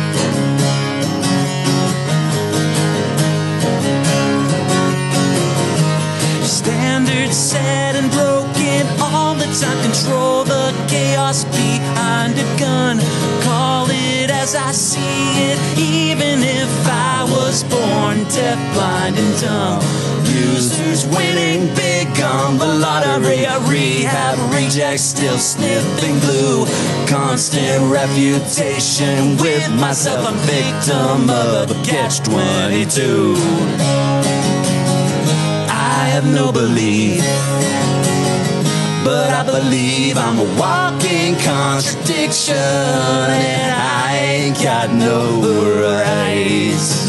Standards set and broken all the time. Control the chaos behind a gun. Call it as I see it, even if I was born deaf, blind, and dumb. Losers winning big on the lottery. A rehab reject, still sniffing glue. Constant reputation with myself. I'm victim of a catch twenty-two. I have no belief, but I believe I'm a walking contradiction, and I ain't got no rights.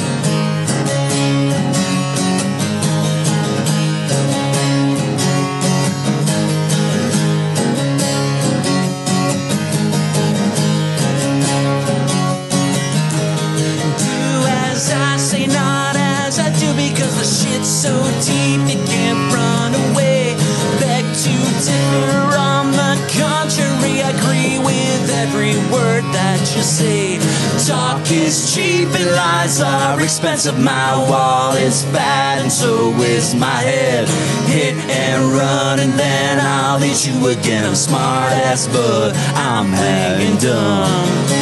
Do as I say, not as I do, because the shit's so deep you can't run away. Beg to differ on the contrary, I agree with every word that you say. Talk is cheap and lies are expensive. My wall is fat and so is my head. Hit and run and then I'll hit you again. I'm smart ass, but I'm hanging dumb.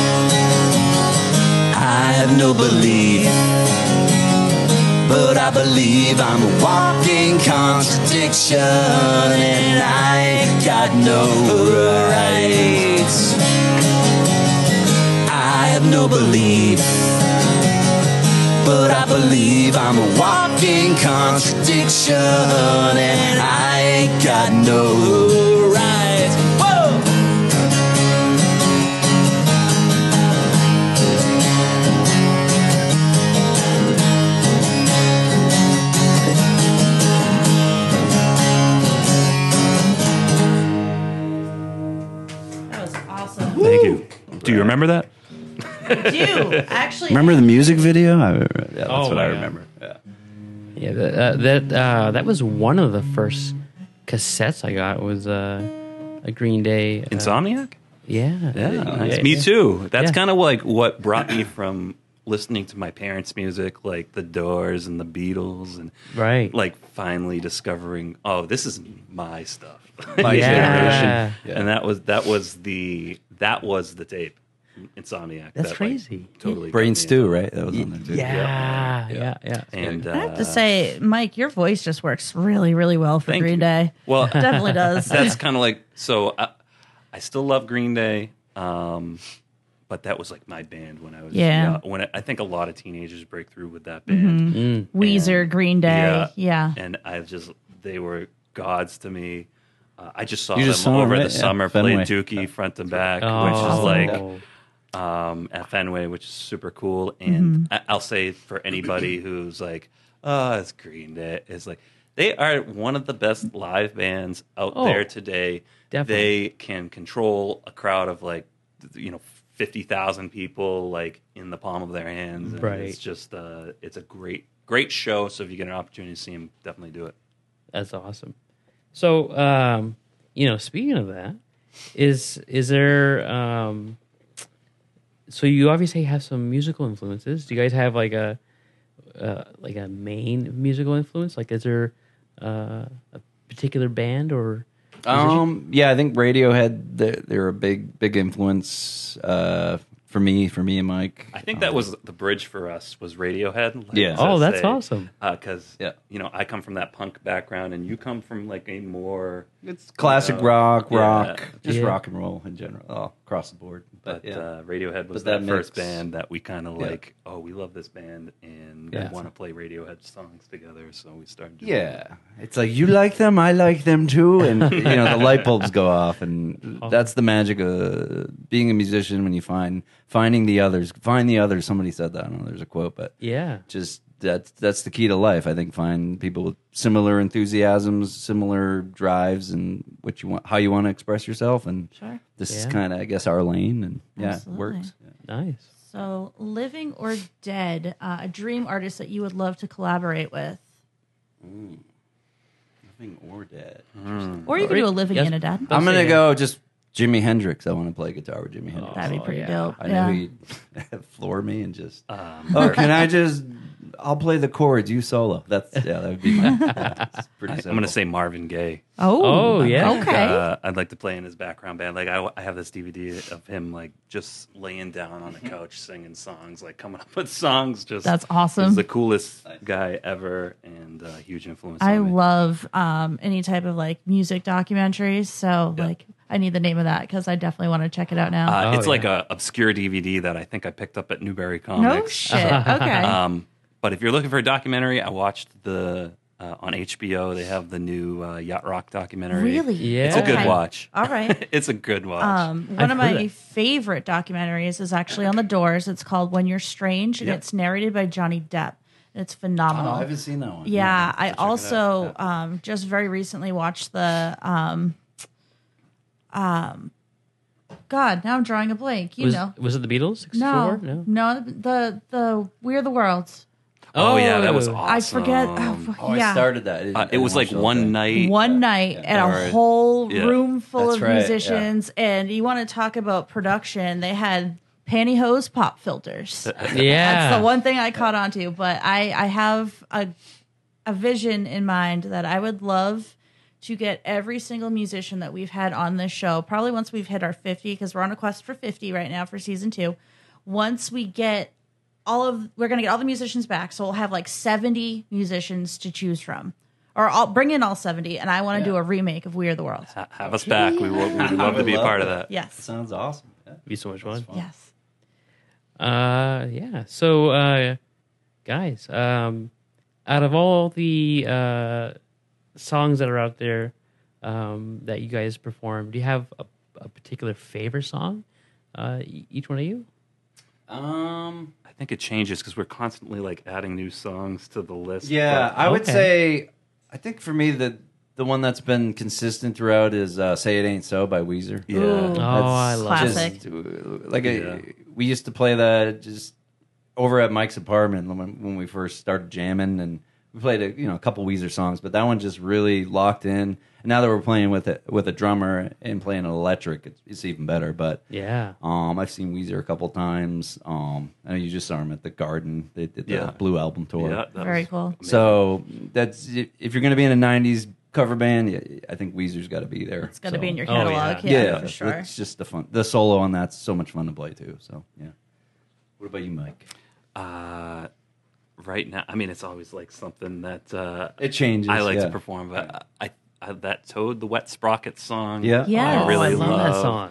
I have no belief, but I believe I'm a walking contradiction, and I ain't got no rights. no belief. But I believe I'm a walking contradiction, and I ain't got no rights. Whoa! That was awesome. Thank you. Do you remember that? I do actually Remember the music video? I, yeah, that's Oh, what I my God. remember. Yeah. Yeah, that uh, that uh, that was one of the first cassettes I got. Was uh, a Green Day uh, Insomniac? Yeah, Yeah, yeah, nice. yeah. Me too. That's Yeah. kind of like what brought me from listening to my parents' music, like the Doors and the Beatles, and Right. like finally discovering, oh, this is my stuff. My Yeah. generation. Yeah. And that was that was the that was the tape, Insomniac. That's that, like, crazy. totally. got Brain me Stew, into it. right? That was on there too. Yeah, yeah, yeah. And I have uh, to say, Mike, your voice just works really, really well for Thank Green you. Day. well, Definitely does. that's kind of like so. I, I still love Green Day, um, but that was like my band when I was Yeah. young. When I, I think a lot of teenagers break through with that band. Mm. Weezer, And- Green Day. Yeah. And I just they were gods to me. Uh, I just saw You them just saw 'em, over right? the Yeah, summer, Fenway. played Dookie front and back, Oh. which is like Oh. um, at Fenway, which is super cool. And Mm-hmm. I- I'll say for anybody who's like, oh, it's Green Day, it's like they are one of the best live bands out Oh, there today. definitely. They can control a crowd of like, you know, fifty thousand people like in the palm of their hands. And Right. It's just, uh, it's a great, great show. So if you get an opportunity to see them, definitely do it. That's awesome. So, um, you know, speaking of that, is is there? Um, so you obviously have some musical influences. Do you guys have like a uh, like a main musical influence? Like, is there uh, a particular band or? Um, yeah, I think Radiohead, they're, they're a big, big influence uh, for me, for me and Mike. I think that was the bridge for us was Radiohead. Like, Yeah. to Oh, that's say, awesome. Because Yeah. you know, I come from that punk background, and you come from like a more It's classic you know, rock, yeah. rock, just Yeah. rock and roll in general, oh, across the board. But But yeah, uh, Radiohead was But that that, first mix- band that we kind of Yeah. like. Oh, we love this band, and Yeah. we want to play Radiohead songs together. So we started. Doing yeah, it's like you like them, I like them too, and you know the light bulbs go off, and that's the magic of being a musician when you find finding the others, find the others. Somebody said that. I don't know. There's a quote, but Yeah. just that's that's the key to life. I think find people with similar enthusiasms, similar drives, and what you want, how you want to express yourself, and Sure. this is Yeah. kind of, I guess, our lane, and yeah, Absolutely. it works. Nice. So, living or dead, uh, a dream artist that you would love to collaborate with, Living or dead. or you could do a living Yes. and a dead. I'm say gonna yeah. go just Jimi Hendrix. I want to play guitar with Jimi Hendrix. That'd be pretty yeah. dope. I yeah. know he'd floor me and just. Um, Oh, can I just? I'll play the chords. You solo. That's yeah. That would be my. Yeah, it's pretty I, simple. I'm going to say Marvin Gaye. Oh, Oh, yeah. Okay. Uh, I'd like to play in his background band. Like I, I have this D V D of him like just laying down on the couch singing songs, like coming up with songs. Just That's awesome. He's the coolest guy ever, and uh, huge influence. I on me. love um, any type of like music documentaries. So, Yeah. like, I need the name of that because I definitely want to check it out now. Uh, Oh, it's like yeah. a obscure D V D that I think I picked up at Newberry no Comics. shit. Okay. Um, but if you're looking for a documentary, I watched the uh, on H B O. They have the new uh, Yacht Rock documentary. Really? Yeah. It's a good Okay. watch. All right. It's a good watch. Um, one I've of heard my it. favorite documentaries is actually on the Doors. It's called When You're Strange, and Yep. it's narrated by Johnny Depp. It's phenomenal. Oh, I haven't seen that one. Yeah, I'll I check it also out. um, just very recently watched the um, um, God. Now I'm drawing a blank. You was, know, was it the Beatles? sixty-four? no, No. no, the the We're the World. oh, yeah, that was Oh. awesome. I forget. Oh, Oh, yeah. I started that. I didn't- Uh, I it didn't was watch like the whole one thing. night. One night yeah. and a Alright. whole Yeah. room full That's of right, yeah. musicians, and you want to talk about production? They had pantyhose pop filters. Yeah. That's the one thing I caught on to. But I, I have a, a vision in mind that I would love to get every single musician that we've had on this show, probably once we've hit our fifty, because we're on a quest for fifty right now for season two. Once we get all of, we're going to get all the musicians back. So we'll have like seventy musicians to choose from. Or I'll bring in all seventy, and I want to do a remake of We Are the World. Ha- Have us back. We would, we would love to be a love part of that. that. Yes. Sounds awesome. Yeah. Be so much fun. Yes. Uh, yeah. So, uh, guys, um, out of all the uh, songs that are out there um, that you guys perform, do you have a, a particular favorite song? Uh, e- each one of you? Um. I think it changes because we're constantly like adding new songs to the list. Yeah, but- I would Okay. say. I think for me, the the one that's been consistent throughout is uh, "Say It Ain't So" by Weezer. Yeah. Ooh. Oh, I love Classic. Just, uh, like Yeah. a, we used to play that just over at Mike's apartment when, when we first started jamming, and we played a, you know a couple Weezer songs, but that one just really locked in. And now that we're playing with it with a drummer and playing an electric, it's, it's even better. But Yeah. um, I've seen Weezer a couple times. Um, I know you just saw them at the Garden. They did the Yeah. Blue Album tour. Yeah, that Very was cool. amazing. So that's if you're going to be in a nineties cover band, yeah, I think Weezer's got to be there. It's got to So- be in your Oh, catalog. yeah. yeah, for sure. It's just the fun. The solo on that's so much fun to play too. So yeah. What about you, Mike? Uh, right now, I mean, it's always like something that uh, It changes. I like yeah. to perform, but I, I that Toad the Wet Sprocket song. Yeah. Yes. I really oh, I love, that song.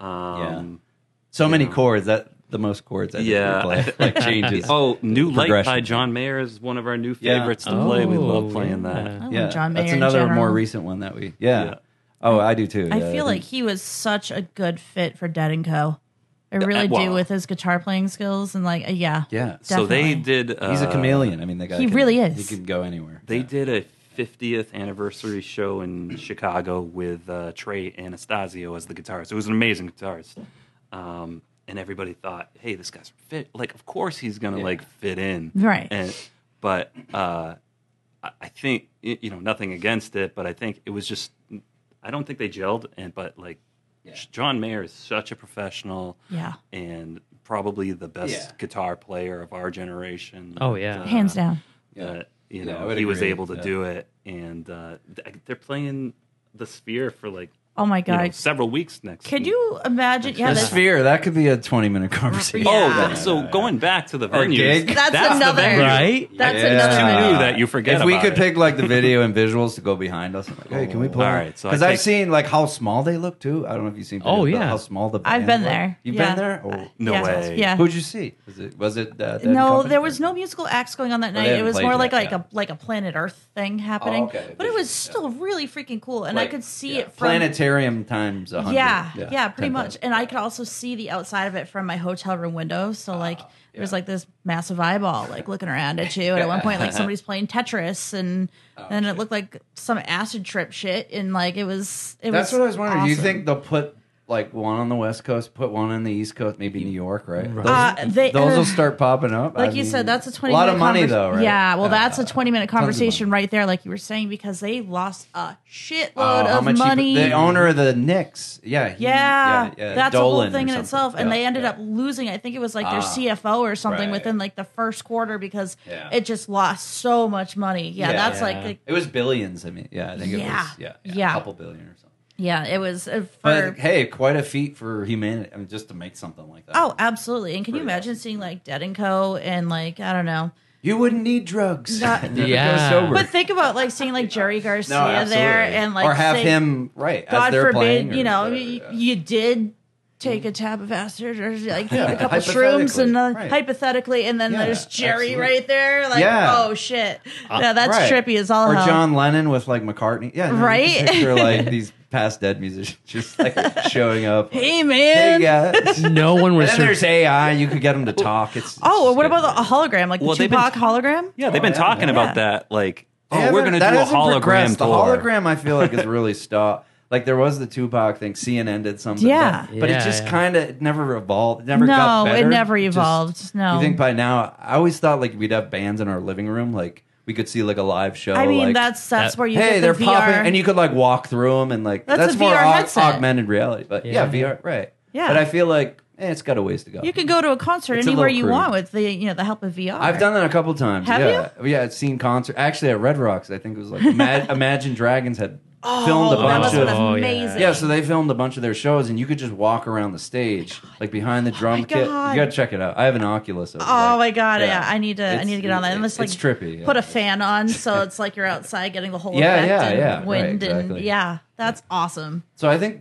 Um, So many know. chords. That the most chords. I think Yeah. we play. Like changes. Oh, New Light by Progression. John Mayer is one of our new Yeah. favorites to play. We Oh, love playing yeah. that. I love yeah, John Mayer that's in another general. more recent one that we. Yeah. Yeah. Oh, I do too. I yeah, feel like think- he was such a good fit for Dead and Co. I really uh, do well- with his guitar playing skills and like uh, yeah. Yeah. So they Definitely. did. Uh, He's a chameleon. I mean, the guy. He can- really is. He can go anywhere. They Yeah. did a fiftieth anniversary show in Chicago with uh, Trey Anastasio as the guitarist. It was an amazing guitarist, um, and everybody thought, "Hey, this guy's fit. Like, of course he's gonna Yeah. like fit in." Right. And but uh, I I think y- you know nothing against it, but I think it was just I don't think they gelled. And but like John Mayer is such a professional, Yeah. and probably the best Yeah. guitar player of our generation. Oh, yeah. Uh, Hands down. that you Yeah, I know would he was agree. able to Yeah. do it, and uh, th- they're playing the Sphere for like Oh my you god. know, several weeks next. Could you imagine? Yeah, The that's, Sphere. That could be a twenty-minute conversation. Yeah. Oh, Yeah. that- so going back to the Or venues, gig. That's the another- venue. Right? That's Yeah. another Too venue. new that you forget If we about could it. pick like the video and visuals to go behind us, I'm like, hey, can we pull? All right, so I because I've take- seen like how small they look too. I don't know if you've seen. Oh, videos, but yeah. how small the. I've band been look. there. You've Yeah. been there? Oh. No yeah. way. Yeah. Who'd you see? Was it? Was it? Uh, Dead No, Company? there was no musical acts going on that they night. It haven't was played more yet, like like yeah. a like a Planet Earth thing happening. Oh, okay. But it was Yeah. still really freaking cool, and Like, I could see yeah, it from planetarium times a hundred. Yeah, yeah, pretty ten much. thousand. And I could also see the outside of it from my hotel room window. So like there was yeah. like this massive eyeball like looking around at you. And at one point like somebody's playing Tetris and Oh, then it looked like some acid trip shit and like it was it That's was what I was wondering. Do you awesome. think they'll put like one on the West Coast, put one on the East Coast, maybe New York, right? Those, Uh, they- those uh, will start popping up. like I you mean, said, that's a twenty a lot minute of money convers- though, right? Yeah, well, that's Uh, a twenty minute tons of conversation money. right there, like you were saying, because they lost a shitload Oh, how of much he put- money. the owner of the Knicks, yeah, he- Yeah, yeah, that's Dolan a whole or thing in something. itself. And Yeah, they ended yeah. up losing, I think it was like their Ah, C F O or something right. within like the first quarter because Yeah. it just lost so much money. Yeah, Yeah. that's Yeah. like, a- It was billions. I mean, yeah, I think it Yeah. was, yeah, yeah, Yeah. a couple billion or something. yeah, it was uh, for. But hey, quite a feat for humanity. I mean, just to make something like that. Oh, absolutely. And can you Pretty imagine awesome. seeing like Dead and Co. and like, I don't know. you wouldn't need drugs. Not- Never go Yeah. sober. But think about like seeing like Jerry Garcia no, absolutely. there and like or have say- him right. as God they're forbid, playing, or you know, whatever, you, yeah. you did take a tab of acid or like eat Yeah, a couple shrooms and uh, right. hypothetically, and then Yeah, there's Jerry absolutely. right there. Like, Yeah. oh shit, yeah, that's Right. trippy as all Or hell. John Lennon with like McCartney. Yeah, no, you Right? can Picture like these past dead musicians just like showing up. Hey Hey man. guys. No one was. And then there's A I. You could get them to talk. It's, it's Oh, or what just about the, getting- a hologram, like the Well, they've been Tupac t- hologram? Yeah, they've been yeah, talking yeah. about Yeah. that. Like, They oh, we're haven't- going to that do a hasn't hologram progressed. tour. The hologram, I feel like, is really stopped. Like there was the Tupac thing. C N N did something. Yeah. but, but Yeah, it just yeah. kind of it never evolved. It never No, got it better. never Just- evolved. No. You think by now? I always thought like we'd have bands in our living room. Like we could see like a live show. I mean, like, that's that's that- where you hey, get they're the V R. popping, and you could like walk through them, and like That's that's, a more V R aug- headset. augmented reality. But yeah. Yeah. V R, right? Yeah. But I feel like eh, it's got a ways to go. You can go to a concert It's a anywhere little you crude. want with the you know the help of V R. I've done that a couple times. Have yeah. you? Yeah, I've seen concert actually at Red Rocks. I think it was like Ima- Imagine Dragons had filmed a that bunch must of. have Oh, been yeah. amazing. Yeah, so they filmed a bunch of their shows, and you could just walk around the stage, like behind the drum kit. You God. gotta check it out. I have an Oculus. Over Oh there. my god! Yeah, Yeah. I need to. I It's- need to get on that. And let's like it's trippy, yeah. put a fan on, so it's like you're outside getting the whole Yeah, effect yeah, and yeah, right, wind and exactly. yeah, that's awesome. So I think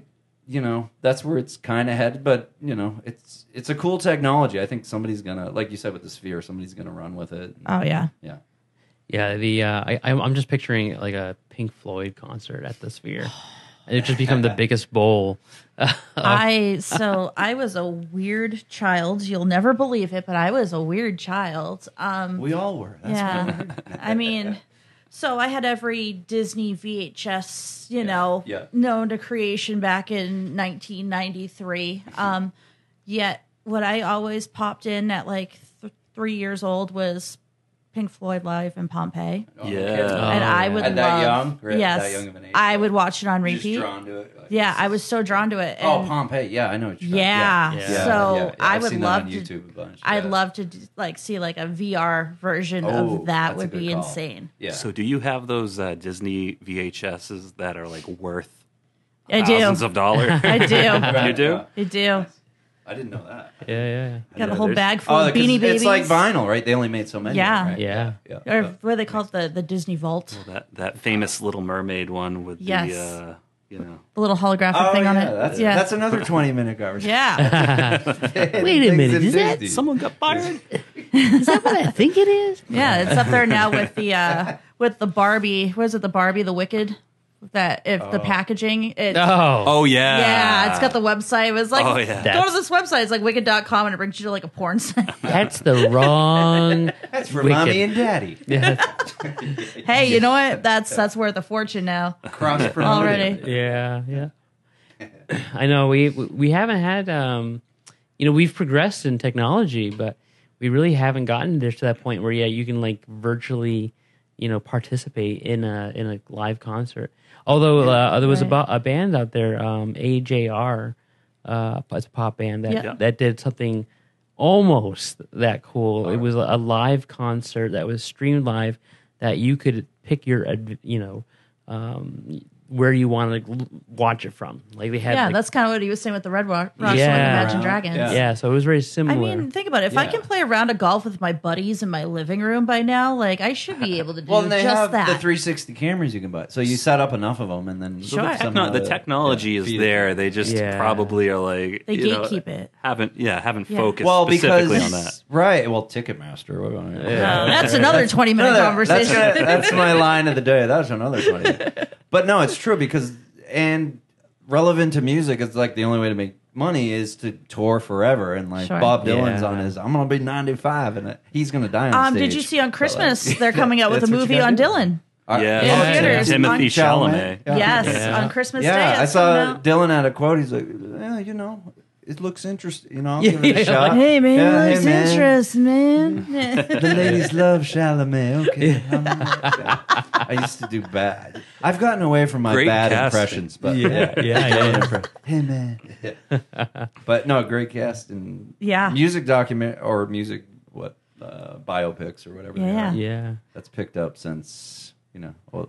you know, that's where it's kind of headed. But you know, it's it's a cool technology. I think somebody's gonna, like you said with the Sphere, somebody's gonna run with it. Oh yeah. Yeah. Yeah, the uh, I, I'm I'm just picturing like a Pink Floyd concert at the Sphere. It just become the biggest bowl. I so I was a weird child. You'll never believe it, but I was a weird child. Um, We all were. That's yeah, I mean, so I had every Disney V H S, you know, yeah. known to creation back in nineteen ninety-three. Um, yet, what I always popped in at like th- three years old was Pink Floyd live in Pompeii. Oh, Yeah. okay. Oh, And I would At love, that young? Or at yes, that young of an age? I would watch it on You're just repeat. drawn to it. Like, Yeah, I was so drawn to it. Oh, and- Pompeii. Yeah, I know what you're yeah. talking Yeah. about. So yeah, yeah. I I've would seen that love on to. YouTube a bunch. I'd yeah. love to do- like see like a V R version Oh, of that. that's a Would good be call. insane. Yeah. So, do you have those uh, Disney V H S's that are like worth I do. thousands of dollars? I do. You do? I do. I didn't know that. Yeah, yeah, Got a Yeah, whole there's- bag full Oh, of 'cause Beanie Babies. it's like vinyl, right? They only made so many. Yeah. right? Yeah. yeah. Or yeah. what do they call it? The the Disney Vault. That that famous Little Mermaid one with Yes. the uh, you know. The little holographic Oh, thing yeah, on it. That's, yeah. that's another twenty minute conversation. yeah. Wait a minute, is that Someone got fired. Is that what I think it is? Yeah. It's up there now with the uh with the Barbie. What is it? The Barbie, the Wicked. That if the packaging. It's, Oh, Oh yeah. Yeah, it's got the website. It was like, Oh, yeah. go to That's- this website. It's like wicked dot com and it brings you to like a porn site. that's the wrong. That's for Wicked. mommy and daddy. Yeah, Hey, you know what? That's that's worth a fortune now. Cross promoted. Already. yeah, yeah. I know we we haven't had um, you know, we've progressed in technology, but we really haven't gotten there to that point where yeah, you can like virtually, you know, participate in a in a live concert. Although uh, there was a, Right. bo- a band out there, um, A J R, uh, it's a pop band that Yeah. that did something almost that cool. It was a live concert that was streamed live that you could pick your, adv- you know, um, where you want to watch it from. Like they had, Yeah, like- that's kind of what he was saying with the Red Rock, Rock Yeah. Swing Imagine Around. Dragons. Yeah. yeah. So it was very I similar. mean, think about it. If I Yeah. can play a round of golf with my buddies in my living room by now, like I should be able to do Well, and they just have that. the three sixty cameras you can buy. So you set up enough of them and then Sure. Techno- somehow the technology yeah, is feed it. there. They just Yeah. probably are like They you know, gatekeep it. Haven't yeah haven't Yeah. focused Well, specifically because on that. right. Well, Ticketmaster. What about it? Oh, that's another twenty minute No, that- conversation. That's, that's my line of the day. That's another twenty. But no, it's true because and relevant to music, it's like the only way to make money is to tour forever. And like Sure. Bob Dylan's Yeah. on his, I'm gonna be ninety-five, and he's gonna die on um, stage. did you see on But, Christmas like, they're coming out with a that's what you movie gotta on do. Dylan? Uh, Yeah, In yeah, theaters. Timothy On- Chalamet. Yeah. Yes, Yeah. on Christmas Day. Yeah, I it's saw coming out. Dylan had a quote. He's like, yeah, you know, it looks interesting. You know, I'll Yeah, give it a yeah, shot. Hey man, Yeah, looks hey, man. interesting, man. The ladies love Chalamet. Okay, I'm- I used to do bad. I've gotten away from my Great bad casting. impressions, but yeah, yeah, yeah. hey man. But no, great cast and Yeah. music document or music what uh, biopics or whatever. they Yeah. are. yeah. That's picked up since you know. Well,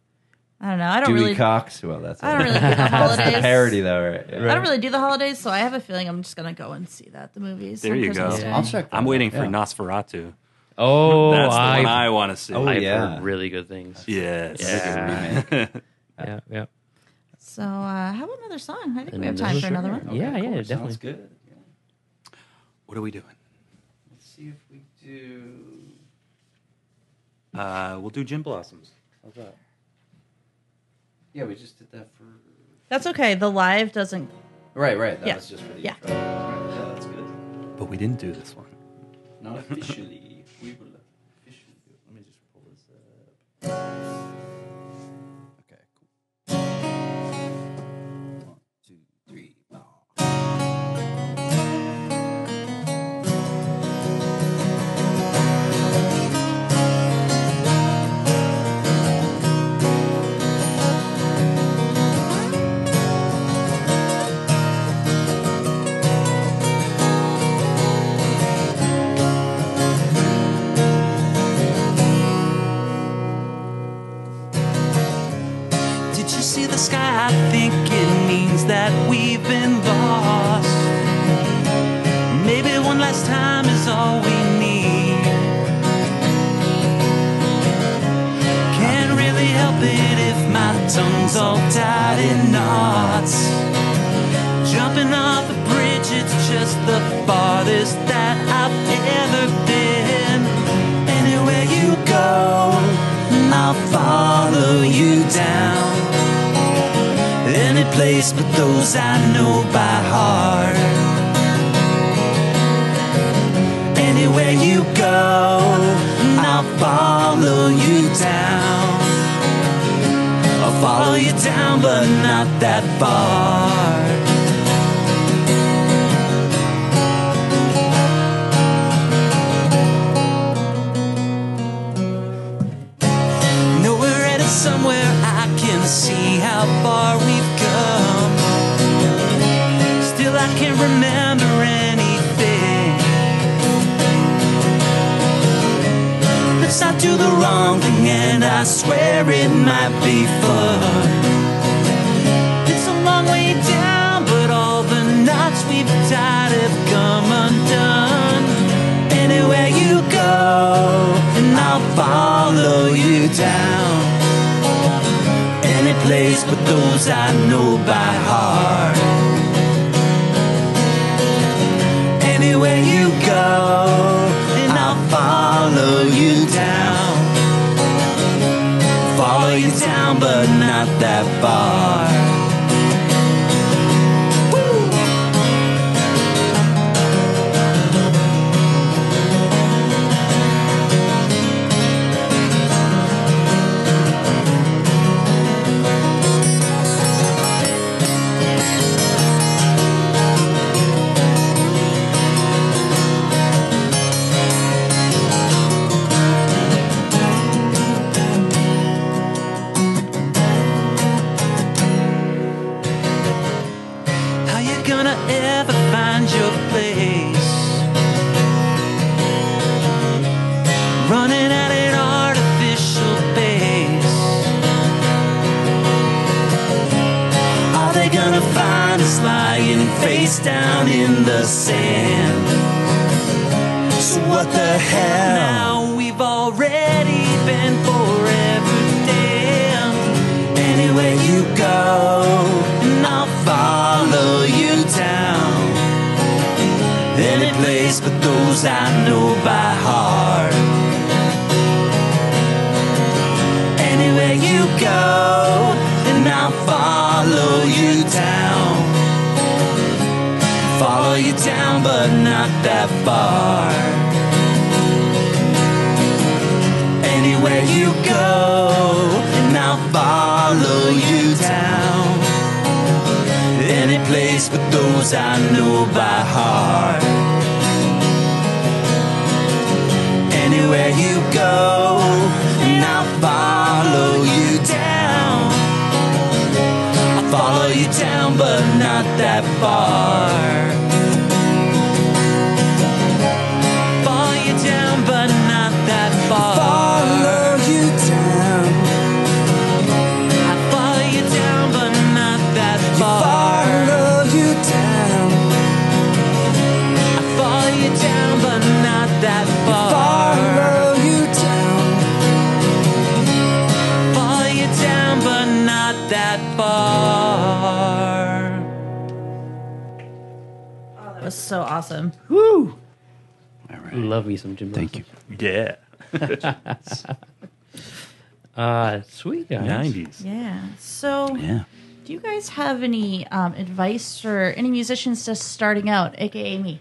I don't know. I don't Dewey really. Cox. Well, that's I don't really do the that's the holidays. parody though, right? Yeah. I don't really do the holidays, so I have a feeling I'm just gonna go and see that the movies. There on you go. Christmas Day. I'll check. I'm that waiting out, for yeah. Nosferatu. Oh, That's the I've, one I want to see. Oh, I've yeah. heard really good things. Yes. Yeah. Remake. Yeah, yeah. So, uh, how about another song? I think we have Another time for song? another one. Yeah, of yeah, course. definitely. Sounds good. What are we doing? Let's see if we do. Uh, we'll do Gin Blossoms. How's that? Yeah, we just did that for. That's okay. The live doesn't. Right, right. That Yeah. was just for the Yeah. intro. Right, yeah, that's good. But we didn't do this one. Not officially. We will officially do it. Let me just pull this up. Okay, cool. One, two, three, four. Did you see the sky? I think it means that we've been lost. Maybe one last time is all we need. Can't really help it if my tongue's all tied in knots. Jumping off a bridge, it's just the farthest that I've ever been. Anywhere you go, I'll follow you down. Any place but those I know by heart. Anywhere you go, I'll follow you down. I'll follow you down, but not that far. Somewhere I can see how far we've come. Still I can't remember anything. Let's not do the wrong thing, and I swear it might be fun. It's a long way down, but all the knots we've tied have come undone. Anywhere you go, and I'll follow you down. Any place but those I know by heart. Anywhere you go, and I'll follow you down. Follow you down, but not that far. Face down in the sand. So what the hell? Now we've already been forever damned. Anywhere you go, and I'll follow you down. Any place but those I know by heart. Anywhere you go, and I'll follow you down. Follow you down, but not that far. Anywhere you go, and I'll follow you down. Any place but those I know by heart. Anywhere you go, and I'll follow you down. I'll follow you down, but not that far. Follow you down. I follow you down, but not that far. Follow you down. I follow you down, but not that far. Follow you down. Follow you down, but not that far. Oh, that was so awesome. Woo! All right. Love me some Jim. Thank you. Yeah. Uh, sweet guys. nineties. Yeah. So, Yeah. do you guys have any um, advice for any musicians just starting out, aka me?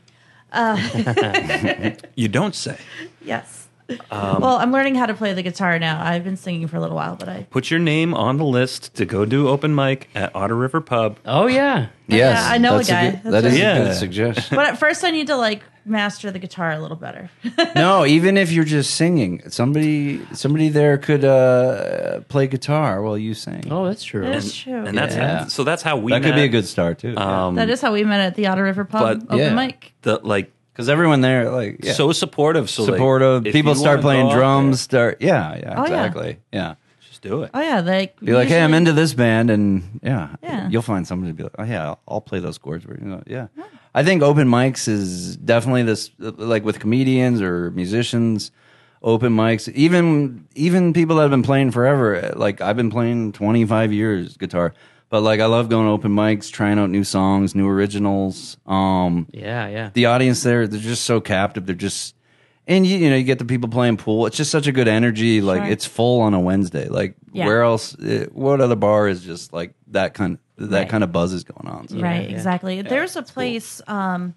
You don't say. Yes. well, I'm learning how to play the guitar now. I've been singing for a little while, but I Put your name on the list to go do open mic at Otter River Pub. Oh yeah. Yes. I know a that's guy. good- That's that is right. a Yeah. good suggestion. but at first I need to like master the guitar a little better. No, even if you're just singing, somebody somebody there could uh, play guitar while you sing. Oh, that's true. That's true. And that's Yeah. how, so that's how we that met. could be a good start too. Um, that is how we met at the Otter River Pub but- open Yeah. mic. the like Because everyone there, like, yeah. so supportive. So like, supportive. if People you start wanna playing go out drums. Start, yeah, yeah, Oh, yeah. exactly, yeah. there, just do it. Oh yeah, like Be like, hey, I'm usually- into this band, and yeah, Yeah. you'll find somebody to be like, oh yeah, I'll, I'll play those chords. You know, yeah. I think open mics is definitely this, like with comedians or musicians. Open mics, even even people that have been playing forever. Like I've been playing twenty-five years guitar. But like, I love going to open mics, trying out new songs, new originals. Um, Yeah, yeah. the audience there, they're just so captive. They're just, and you, you know, you get the people playing pool. It's just such a good energy. Like Sure. it's full on a Wednesday. Like Yeah. where else? eh, What other bar is just like that kind? That Right. kind of buzz is going on. So. Right, yeah. exactly. There's a it's cool. place. Um,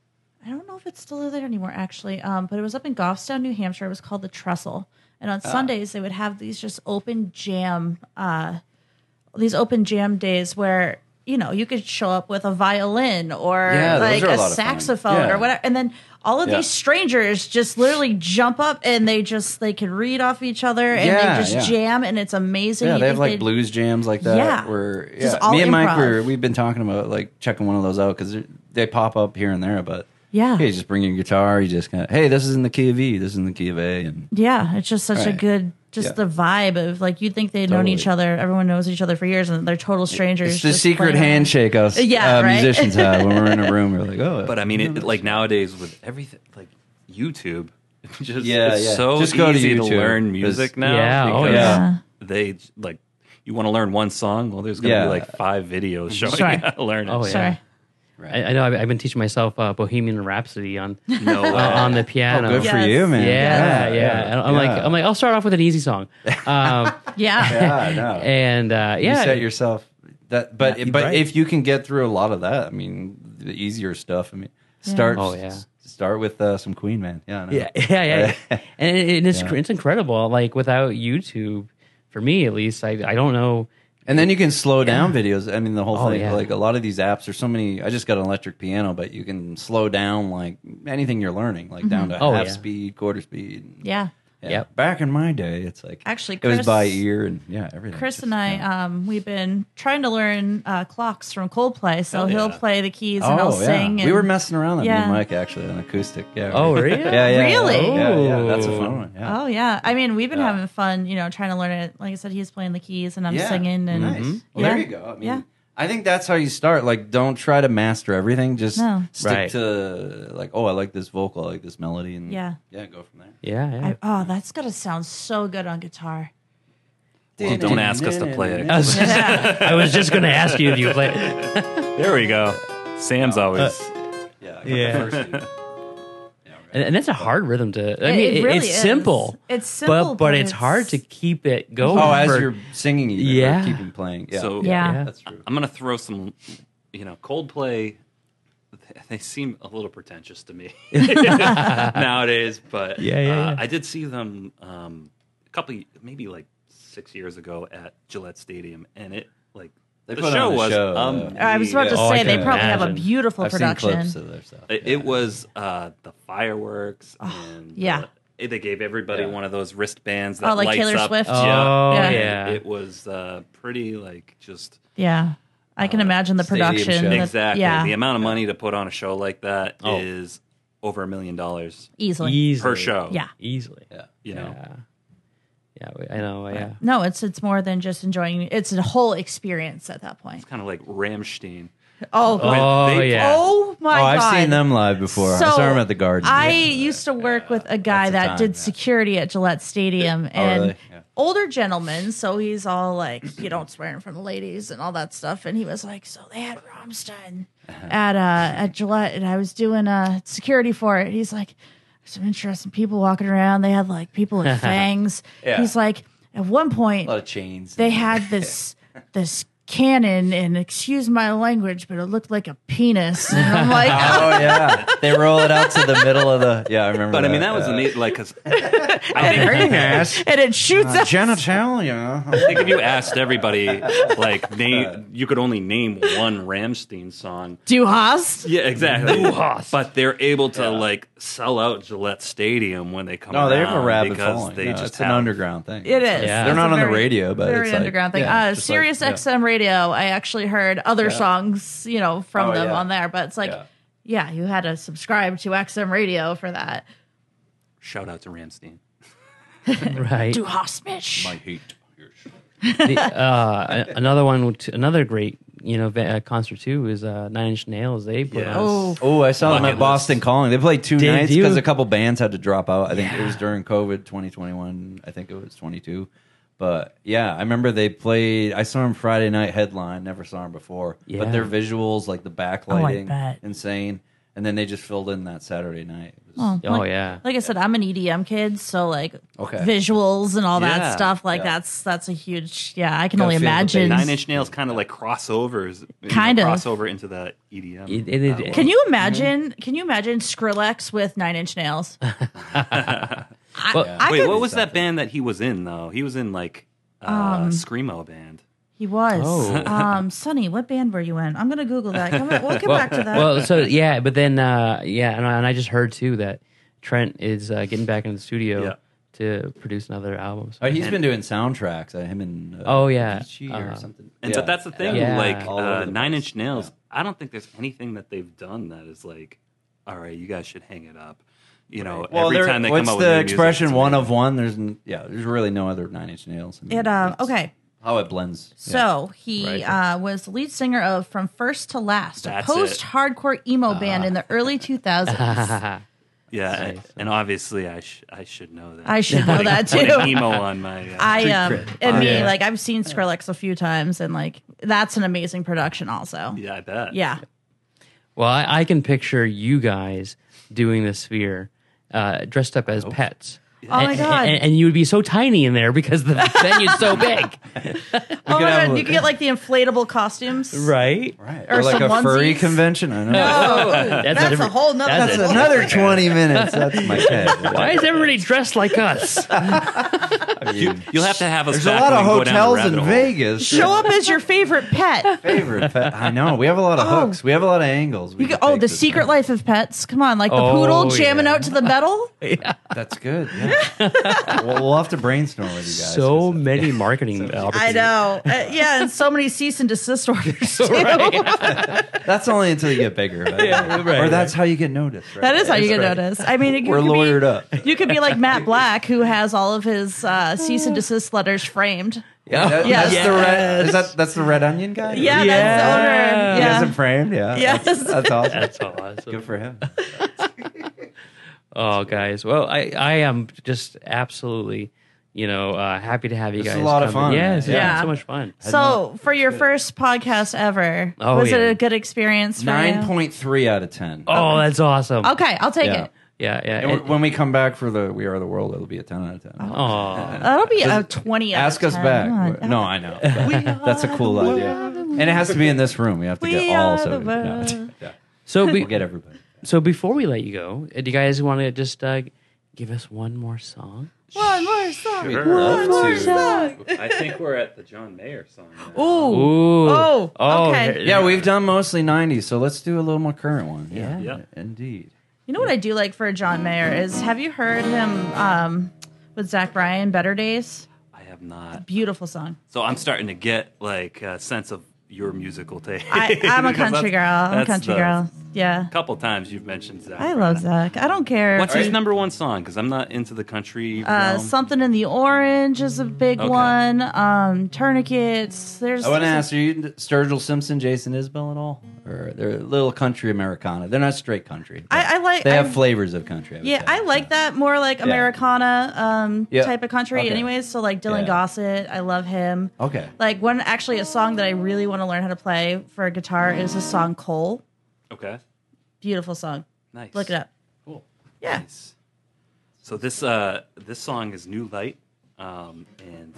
I don't know if it's still there anymore, actually. Um, but it was up in Goffstown, New Hampshire. It was called the Trestle, and on Ah. Sundays they would have these just open jam, uh, these open jam days where you know you could show up with a violin or Yeah, those like are a a, lot of fun. saxophone Yeah. or whatever, and then all of Yeah. these strangers just literally jump up and they just they can read off each other and Yeah, they just yeah. jam, and it's amazing. Yeah, You they have think like they'd- blues jams like that. Yeah. Where Just yeah, all me and Mike improv. were we've been talking about like checking one of those out because they pop up here and there. But Yeah. hey, you just bring your guitar. You just kind of hey, this is in the key of E. This is in the key of A. And Yeah, it's just such a Right. good, just Yeah. the vibe of like you'd think they'd known Totally. each other. Everyone knows each other for years, and they're total strangers. it's the just secret playing around. handshake us Yeah, uh, right. musicians have when we're in a room. We're like, oh, But I mean, it, like nowadays with everything, like YouTube, just Yeah, it's yeah. so Just go to easy to, YouTube. learn music It's- now. Yeah, oh, because yeah. They like you want to learn one song. Well, there's going to Yeah. be like five videos showing Sure. you how to learn it. Oh, yeah. Sorry. I, I know. I've, I've been teaching myself uh, Bohemian Rhapsody on No uh, way. on the oh, piano. good for Yes. you, man. Yeah, yeah. And I'm like, yeah. I'm like, I'll start off with an easy song, um, Yeah. yeah, no. and uh, You yeah, set yourself that, but Yeah, but right. if you can get through a lot of that, I mean, the easier stuff. I mean, start. Oh, yeah. Start with uh, some Queen, man. Yeah, I know. yeah, yeah, yeah. and it, it is Yeah. it's incredible. Like without YouTube, for me at least, I I don't know. And then you can slow down videos. I mean, the whole Oh, thing, yeah. like a lot of these apps, there's so many. I just got an electric piano, but you can slow down like anything you're learning, like down to Oh, half yeah. speed, quarter speed. Yeah. Yeah. Yep. Back in my day, it's like Actually, it was Chris- by ear and yeah, everything. Chris Just, and I, yeah. um, we've been trying to learn uh, clocks from Coldplay, so Hell he'll yeah. play the keys and I'll Oh yeah, sing. we and- were messing around with Yeah. me and Mike actually on acoustic. Yeah. Oh, really? Yeah, yeah. Really? Yeah, yeah. That's a Ooh. fun one. Yeah. Oh yeah, I mean we've been Yeah. having fun, you know, trying to learn it. Like I said, he's playing the keys and I'm Yeah. singing, and nice. Well, Yeah. there you go. I mean, Yeah. I think that's how you start. Like, don't try to master everything. Just No. stick Right. to like, oh, I like this vocal, I like this melody, and Yeah. yeah, go from there. Yeah, yeah. I, oh, that's gonna sound so good on guitar. Well, don't ask us to play it. I was just, I was just gonna ask you if you play. There we go. Sam's always. Yeah, I got Yeah. the first two. And, and that's a hard rhythm to. I It- mean, it it- really it's is. simple. It's simple, but, but but it's it's- hard to keep it going. Oh, as for- you're singing, even, Yeah. or keeping playing. Yeah, So Yeah. Yeah. that's true. I'm gonna throw some, you know, Coldplay. They seem a little pretentious to me nowadays, but Yeah, yeah, uh, yeah. I did see them um, a couple, maybe like six years ago at Gillette Stadium, and it like They the put show on a was. show, uh, amazing. I was about to Oh, I say they can probably have a imagine. beautiful I've production. seen clips of their stuff. It, Yeah. it was uh, the fireworks, and yeah. uh, they gave everybody Yeah. one of those wristbands that Oh, like lights Taylor up. Swift? Oh, Yeah. yeah. It was uh, pretty like just Yeah, I can Uh, imagine the stadium production. show. that- exactly Yeah, the amount of money to put on a show like that is Oh. over a million dollars easily. easily per show. Yeah. easily. Yeah. You know, Yeah, yeah, we- I know. Yeah, No, it's it's more than just enjoying. It's a whole experience at that point. it's kind of like Ramstein. Oh, God. oh they- yeah. Oh my Oh, god! I've seen them live before. I saw them at the Garden. I Yeah. used to work with a guy That's a that time, did yeah. security at Gillette Stadium, and really? Yeah. older gentleman. So he's all like, "You don't swear in front of ladies" and all that stuff. And he was like, "So they had Rammstein Uh-huh. at uh, at Gillette, and I was doing uh, security for it." He's like, "There's some interesting people walking around. They had like people with fangs." Yeah. He's like, at one point, a lot of chains. they had this this cannon, and excuse my language, but it looked like a penis. And I'm like, Oh yeah, they roll it out to the middle of the. Yeah, I remember. But I mean, that was yeah. amazing. Like, cause I think, Yes. and it shoots Uh, up. genitalia. I think if you asked everybody, like, name, you could only name one Ramstein song. Du hast? Yeah, exactly. But they're able to like sell out Gillette Stadium when they come. No, they have a around rabid because following. They No, just it's an have- underground thing. It is. Yeah. They're It's not a on the very- radio, but very it's like- underground thing. yeah, uh, it's just like- Sirius yeah. X M radio. I actually heard other Yeah. songs, you know, from Oh, them yeah. on there. But it's like, Yeah. yeah. you had to subscribe to X M radio for that. Shout out to Ramstein. right. Du hast mich. My hate. The, uh, a- another one, t- another great, you know, va- uh, concert too is uh, Nine Inch Nails. They put Yes. on. Oh, Oh, I saw them Bucket at Boston list. Calling. They played two Did nights you? because a couple bands had to drop out. I think it was during COVID twenty twenty-one. I think it was twenty-two. But yeah, I remember they played. I saw him Friday night headline. Never saw him before. Yeah. But their visuals, like the Oh, I backlighting, bet. insane. And then they just filled in that Saturday night. It was- Oh, Oh like, yeah. Like I said, I'm an E D M kid, so like Okay. visuals and all Yeah, that stuff, like yeah. that's that's a huge. Yeah, I can Gotta only feel the imagine. bass. Nine Inch Nails kind of like crossovers, you know, Kind of. crossover into the E D M. It- it- it- uh, Can you imagine? Can you imagine Skrillex with Nine Inch Nails? I, Well, I Wait, could, what was that band that he was in though? He was in like uh, Um, screamo band. He was. Oh. Um, Sonny, what band were you in? I'm gonna Google that. Come back, we'll get well, back to that. well, so yeah, but then uh, yeah, and I, and I just heard too that Trent is uh, getting back in the studio Yeah. to produce another album. So- Oh, he's And- been doing soundtracks. Uh, him and uh, Oh, yeah. Avicii or Uh, something. And yeah. but that's the thing, Yeah. like All over uh, the Nine place. Inch Nails. Yeah. I don't think there's anything that they've done that is like, all right, you guys should hang it up. You know, Well, every there- time they what's come out with the new music, expression it's one amazing. of one? There's n- yeah, there's really no other Nine Inch Nails. I mean, it uh, it's okay. how it blends. Yeah. So he Right. uh, was the lead singer of From First to Last, That's a it. post-hardcore emo band in the early two thousands. Yeah, and, Nice. and obviously I sh- I should know that. I should know that Putting too. emo on my. Uh, I um cred. and me Yeah. like I've seen Skrillex a few times and like that's an amazing production also. yeah, I bet. Yeah. Well, I, I can picture you guys doing the Sphere, uh, dressed up as pets. Oh my And- God. And, and you would be so tiny in there because the venue's so big, Oh my could god, have a- you could get like the inflatable costumes. right? Right. Or Or, like some a furry onesies. convention. I know. Oh, That's that's, a a, different- whole nother. that's That's a- another twenty minutes. That's my head. Why is everybody dressed like us? I mean, You'll have to have us. there's a back lot when of we go down the hotels rabbit in hole. Vegas. Show up as your favorite pet. Favorite pet. I know. We have a lot of Oh. hooks. We have a lot of angles. we You can could, oh, take the this secret from. life of pets. Come on, like the Oh, poodle jamming yeah. out to the metal. That's good. Yeah. well, we'll have to brainstorm with you guys. So 'cause, uh, many marketing opportunities. I know. Uh, yeah, and so many cease and desist orders too. That's only until you get bigger. Right? Yeah, right, or that's how you get noticed. Right? That is how you get That's right. noticed. I mean, it, We're you could lawyered be, up. You could be like Matt Black, who has all of his uh, cease and desist letters framed. Yeah, that- Yes. that's the red. Is that that's the Red Onion guy? Yeah, Yeah. that's the owner. He has Yeah. it framed. Yeah, Yes. that's, that's awesome. That's awesome. Good for him. Oh, guys. Well, I, I am just absolutely, you know, uh, happy to have you This is guys. a lot of come. fun, Yes, man. yeah, Yeah. it's so much fun. So, for your first podcast ever, Oh, was yeah. it a good experience for Nine you? point three out of ten. Oh, that's awesome. Okay, I'll take Yeah. it. Yeah, yeah. And And- when we come back for the We Are the World, it'll be a ten out of ten. Aw. That'll be a twenty. out of Ask us ten. back. Come on. No, I know. but that's a cool idea, and it has to be in this room. We have to We get all are so. the No, world. yeah. So, be, We'll get everybody. so before we let you go, uh, do you guys want to just uh, give us one more song? One more song. We'd Sure. love more to. song. I think we're at the John Mayer song. now. Ooh. Ooh. Oh, okay. Yeah, we've done mostly nineties, so let's do a little more current one. Yeah, Yeah. indeed. You know what I do like for John Mayer is, have you heard him um, with Zach Bryan, Better Days? I have not. Beautiful song. So I'm starting to get like a sense of your musical taste. I, I'm a Because country that's- girl. I'm a that's country the- girl. Yeah. A couple times you've mentioned Zach. I love Zach. I don't care. What's his number one song? Because I'm not into the country. Uh, realm. Something in the Orange is a big Okay. one. Um, Tourniquets. There's. I want to there's- ask: Are you Sturgill Simpson, Jason Isbell at all, or they're a little country Americana? They're not straight country. but I, I like. They have I- flavors of country. I would Yeah, say. I like that more like Yeah. Americana um, Yeah. type of country, Okay. anyways. So like Dylan Yeah. Gossett, I love him. Okay. Like one actually a song that I really want to learn how to play for a guitar is the song Cole. Okay. Beautiful song. Nice. Look it up. Cool. Yeah. Nice. So this uh this song is New Light, um, and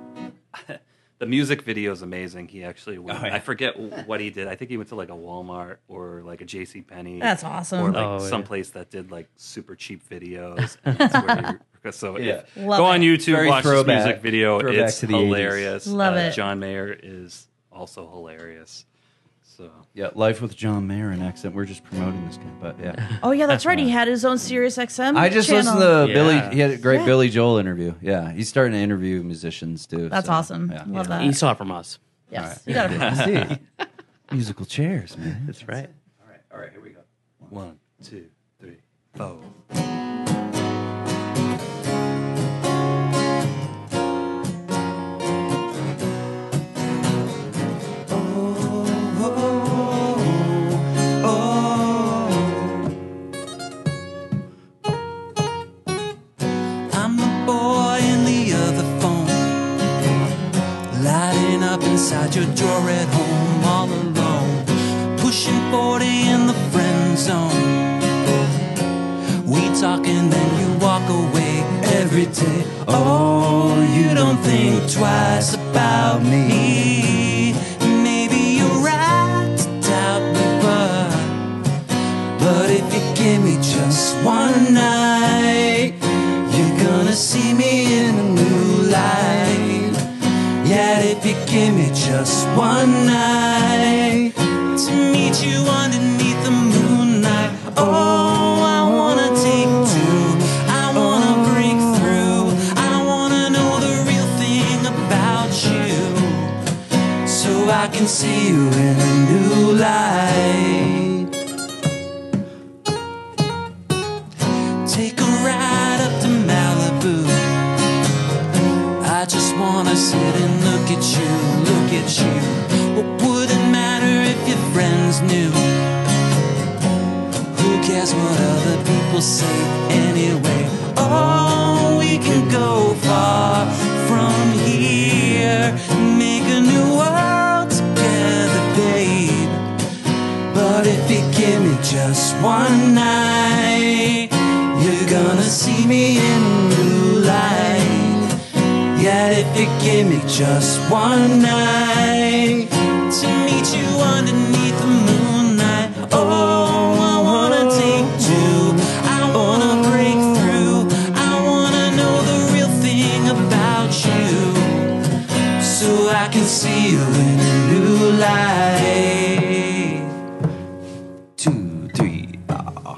the music video is amazing. He actually went, Oh, yeah. I forget what he did. I think he went to like a Walmart or like a J C Penney. That's awesome. Or like Oh, yeah. someplace that did like super cheap videos. And that's where you, so Yeah. if, Love go it. on YouTube, Very watch throwback. this music video. Throwback It's to the eighties. hilarious. Love Uh, it. John Mayer is also hilarious. So Yeah, Life with John Mayer and accent. We're just promoting this guy, but yeah. Oh yeah, that's right. He had his own Sirius X M. I just channel. listened to Yeah. Billy. He had a great Yeah. Billy Joel interview. Yeah, he's starting to interview musicians too. That's so, awesome. yeah. Love that. You saw it from us. Yes, you gotta. Indeed. Musical chairs, man. That's right. All right, all right, here we go. one, two, three, four. I'm the boy in the other phone, outside your door at home all alone, pushing forty in the friend zone. We talk and then you walk away every day. Oh, you don't think twice about me. Maybe you're right to doubt me, but But if you give me just one night, you're gonna see me in a new light. Yeah, if you give me just one night to meet you underneath the moonlight. Oh, I wanna take two, I wanna break through, I wanna know the real thing about you, so I can see you in a new light. Take a ride up to Malibu. I just wanna sit and look at you, look at you. What would it matter if your friends knew? Who cares what other people say anyway? Oh, we can go far from here, make a new world together, babe. But if you give me just one night, you're gonna see me in a new light. Yeah, if you give me just one night to meet you underneath the moonlight. Oh, I wanna take two, I wanna break through, I wanna know the real thing about you, so I can see you in a new light. Two, three. Ah.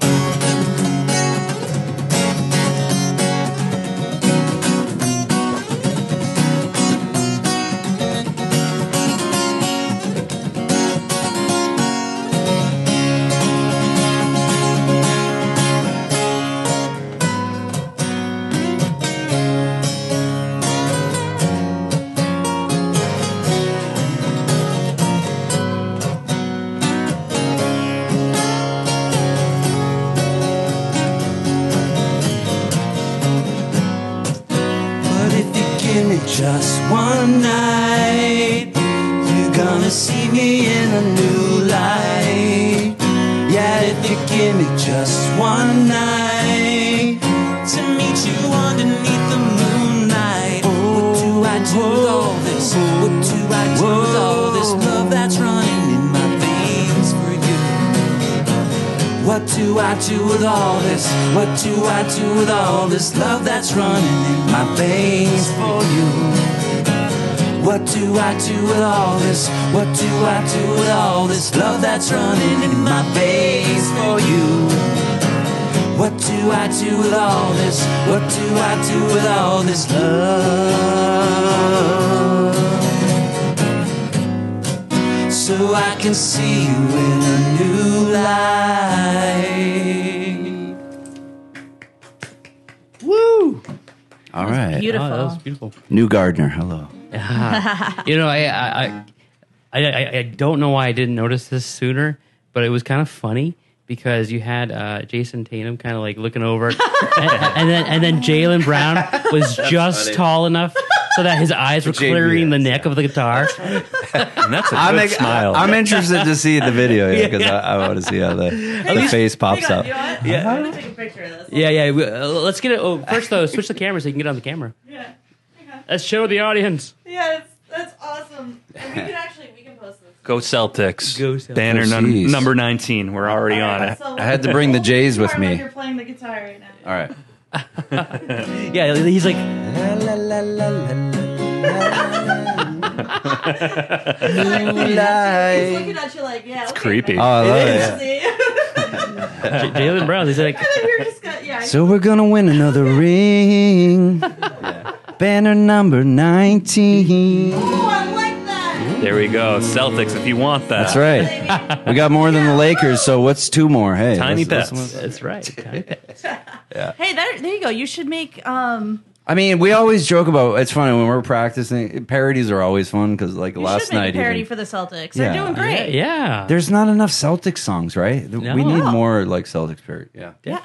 But if you give me just one night, you're gonna see me in a new light. Yeah, if you give me just one night to meet you underneath the moonlight. What do I do with all this? What do I do with all this love that's running in my veins for you? What do I do with all this? What do I do with all this love that's running in my veins for you? What do I do with all this? What do I do with all this love that's running in my veins for you? What do I do with all this? What do I do with all this love? So I can see you in a new light. Woo! All right. Beautiful. Oh, that was beautiful. New Gardner, hello. You know, I, I, I, I, I don't know why I didn't notice this sooner, but it was kind of funny because you had uh, Jason Tatum kind of like looking over, and, and then and then Jaylen Brown was just funny. tall enough so that his eyes were J B S, clearing the neck of the guitar. And that's a I'm, good ex- smile. I'm interested to see the video because I, I want to see how the, the face pops up. Yeah. I'm gonna take a picture of this. Yeah, yeah. we- uh, let's get it. Oh, first though, switch the camera so you can get on the camera. Yeah. Let's show the audience. Yeah, it's, that's awesome. And we can actually we can post this. Go Celtics. Go Celtics. Banner Go num- C's. number nineteen. We're already on it. So I had to bring the Jays with Like me. you're playing the guitar right now. All right. Yeah, he's like, He's looking at you like, yeah. It's creepy. Oh, I love it. J- Jaylen Brown. He's like, And then you're just gonna, yeah. So we're gonna win another ring. Banner number nineteen. Oh, I like that. There we go. Celtics, if you want that. That's right. We got more than the Lakers, so what's two more? Hey, Tiny let's- Pets. let's- that's right. Hey, there, there you go. You should make um. I mean, we always joke about. It's funny when we're practicing. Parodies are always fun because, like You last should make night, a parody even, for the Celtics. They're Yeah. doing great. Yeah. there's not enough Celtics songs, right? No. We need No. more like Celtics parody. Yeah. Definitely.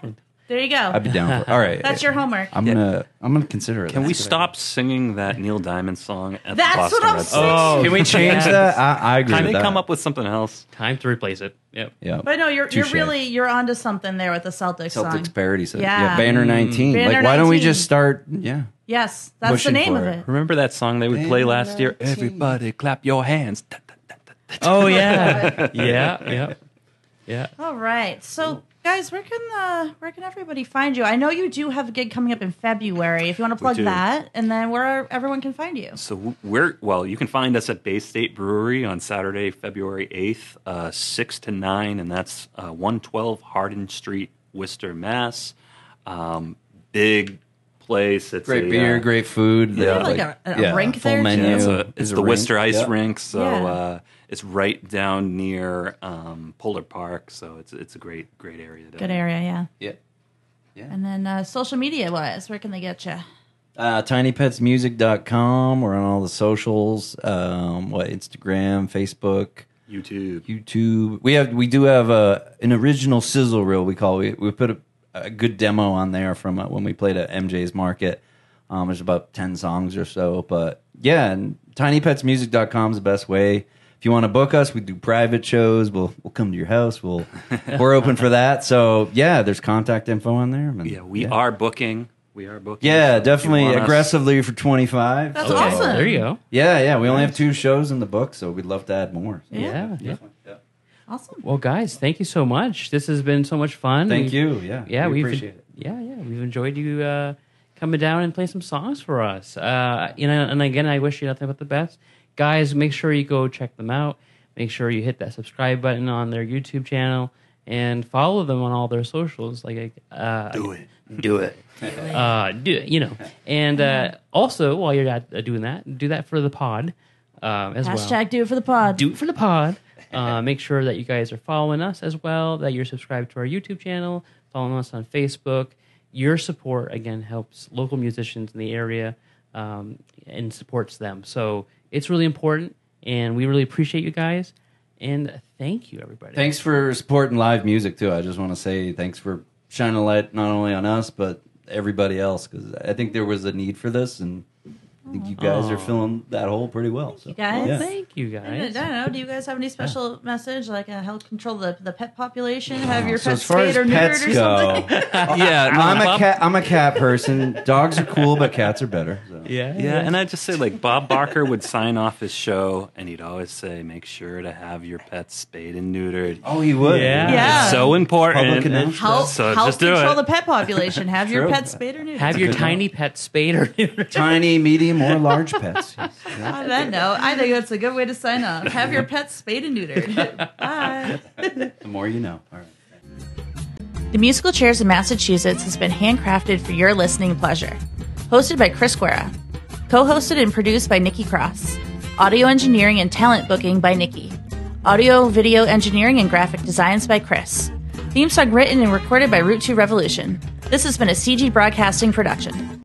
There you go. I'd be down for it. All right. That's your homework. I'm gonna I'm gonna consider it. Can we That's a good stop singing that Neil Diamond song at That's the Boston what I'm Red saying. Sox? Oh, Can we change yes. that? I, I agree Can with they that. come up with something else? Time to replace it. Yep. Yeah. But no, you're Touche. you're really you're onto something there with the Celtics, song. Celtics parody set. Yeah. Yeah. Banner nineteen. Banner like, why don't we nineteen. just start? Yeah. Yes, that's Pushing the name for of it. it. Remember that song they would play last year? Nineteen. Everybody clap your hands. Da, da, da, da, da. Oh yeah. yeah. Yeah. Yeah. All right, so guys, where can uh, where can everybody find you? I know you do have a gig coming up in February. If you want to plug do. that, and then where everyone can find you. So we're well. You can find us at Bay State Brewery on Saturday, February eighth, uh, six to nine, and that's uh, one twelve Hardin Street, Worcester, Mass. Um, big place. It's Great a, beer, uh, great food. They have, like, a- a rink full there, too? menu. Yeah, it's, a, There's it's a the rink. Worcester Ice Yep. Rink, so Yeah. uh, it's right down near um, Polar Park. So it's it's a great great area. Down Good there. area, yeah. Yeah. And then uh, social media wise, where can they get you? Uh, tiny pets music dot com. We're on all the socials. Um, what Instagram, Facebook, YouTube. YouTube. We have we do have a an original sizzle reel. We call it. We, we put a, a good demo on there from uh, when we played at M J's Market. Um, there's about ten songs or so, but yeah, and tiny pets music dot com is the best way. If you want to book us, we do private shows. We'll we'll come to your house. We'll we're open for that. So yeah, there's contact info on there. And, Yeah, we are booking. We are booking. Yeah, So if you definitely want us- aggressively for twenty-five. That's So- awesome. There you go. Yeah, yeah. We only have two shows in the book, so we'd love to add more. So, Yeah. yeah. yeah. Awesome. Well, guys, thank you so much. This has been so much fun. Thank We've- you. Yeah, Yeah, we we've appreciate it. Yeah, yeah, we've enjoyed you uh, coming down and playing some songs for us. Uh, you know, and again, I wish you nothing but the best, guys. Make sure you go check them out. Make sure you hit that subscribe button on their YouTube channel and follow them on all their socials. Like, uh, Do it. Do it. uh, do you know? And uh, also, while you're at, uh, doing that, do that for the pod um, as well. Hashtag do it for the pod. Do it for the pod. Uh, make sure that you guys are following us as well, that you're subscribed to our YouTube channel, following us on Facebook. Your support, again, helps local musicians in the area um, and supports them. So it's really important, and we really appreciate you guys. And thank you, everybody. Thanks for supporting live music too. I just want to say thanks for shining a light not only on us but everybody else, because I think there was a need for this, and I think you guys Aw. are filling that hole pretty well. So. you guys. Yeah. Thank you, I guys. don't know. Do you guys have any special message, like uh, help control the, the pet population? Have your So pets as far as spayed or pets neutered or go, something? Yeah, no, I'm a Bob- cat. I'm a cat person. Dogs are cool, but cats are better. So. Yeah, Yeah, and I just say, like, Bob Barker would sign off his show, and he'd always say, make sure to have your pets spayed and neutered. Oh, he would. Yeah. Yeah. It's so important. Public announcement. Help, So help just do control it. the pet population. Have your True. pets spayed or neutered. Have your good tiny pet spayed or neutered. Tiny, medium, or large pets. Yes. Yeah. On that note, I think that's a good way to sign off. Have your pets spayed and neutered. Bye. The more you know. All right. The Musical Chairs in Massachusetts has been handcrafted for your listening pleasure. Hosted by Chris Guerra. Co-hosted and produced by Nikki Cross. Audio engineering and talent booking by Nikki. Audio, video engineering, and graphic designs by Chris. Theme song written and recorded by Route two Revolution. This has been a C G Broadcasting production.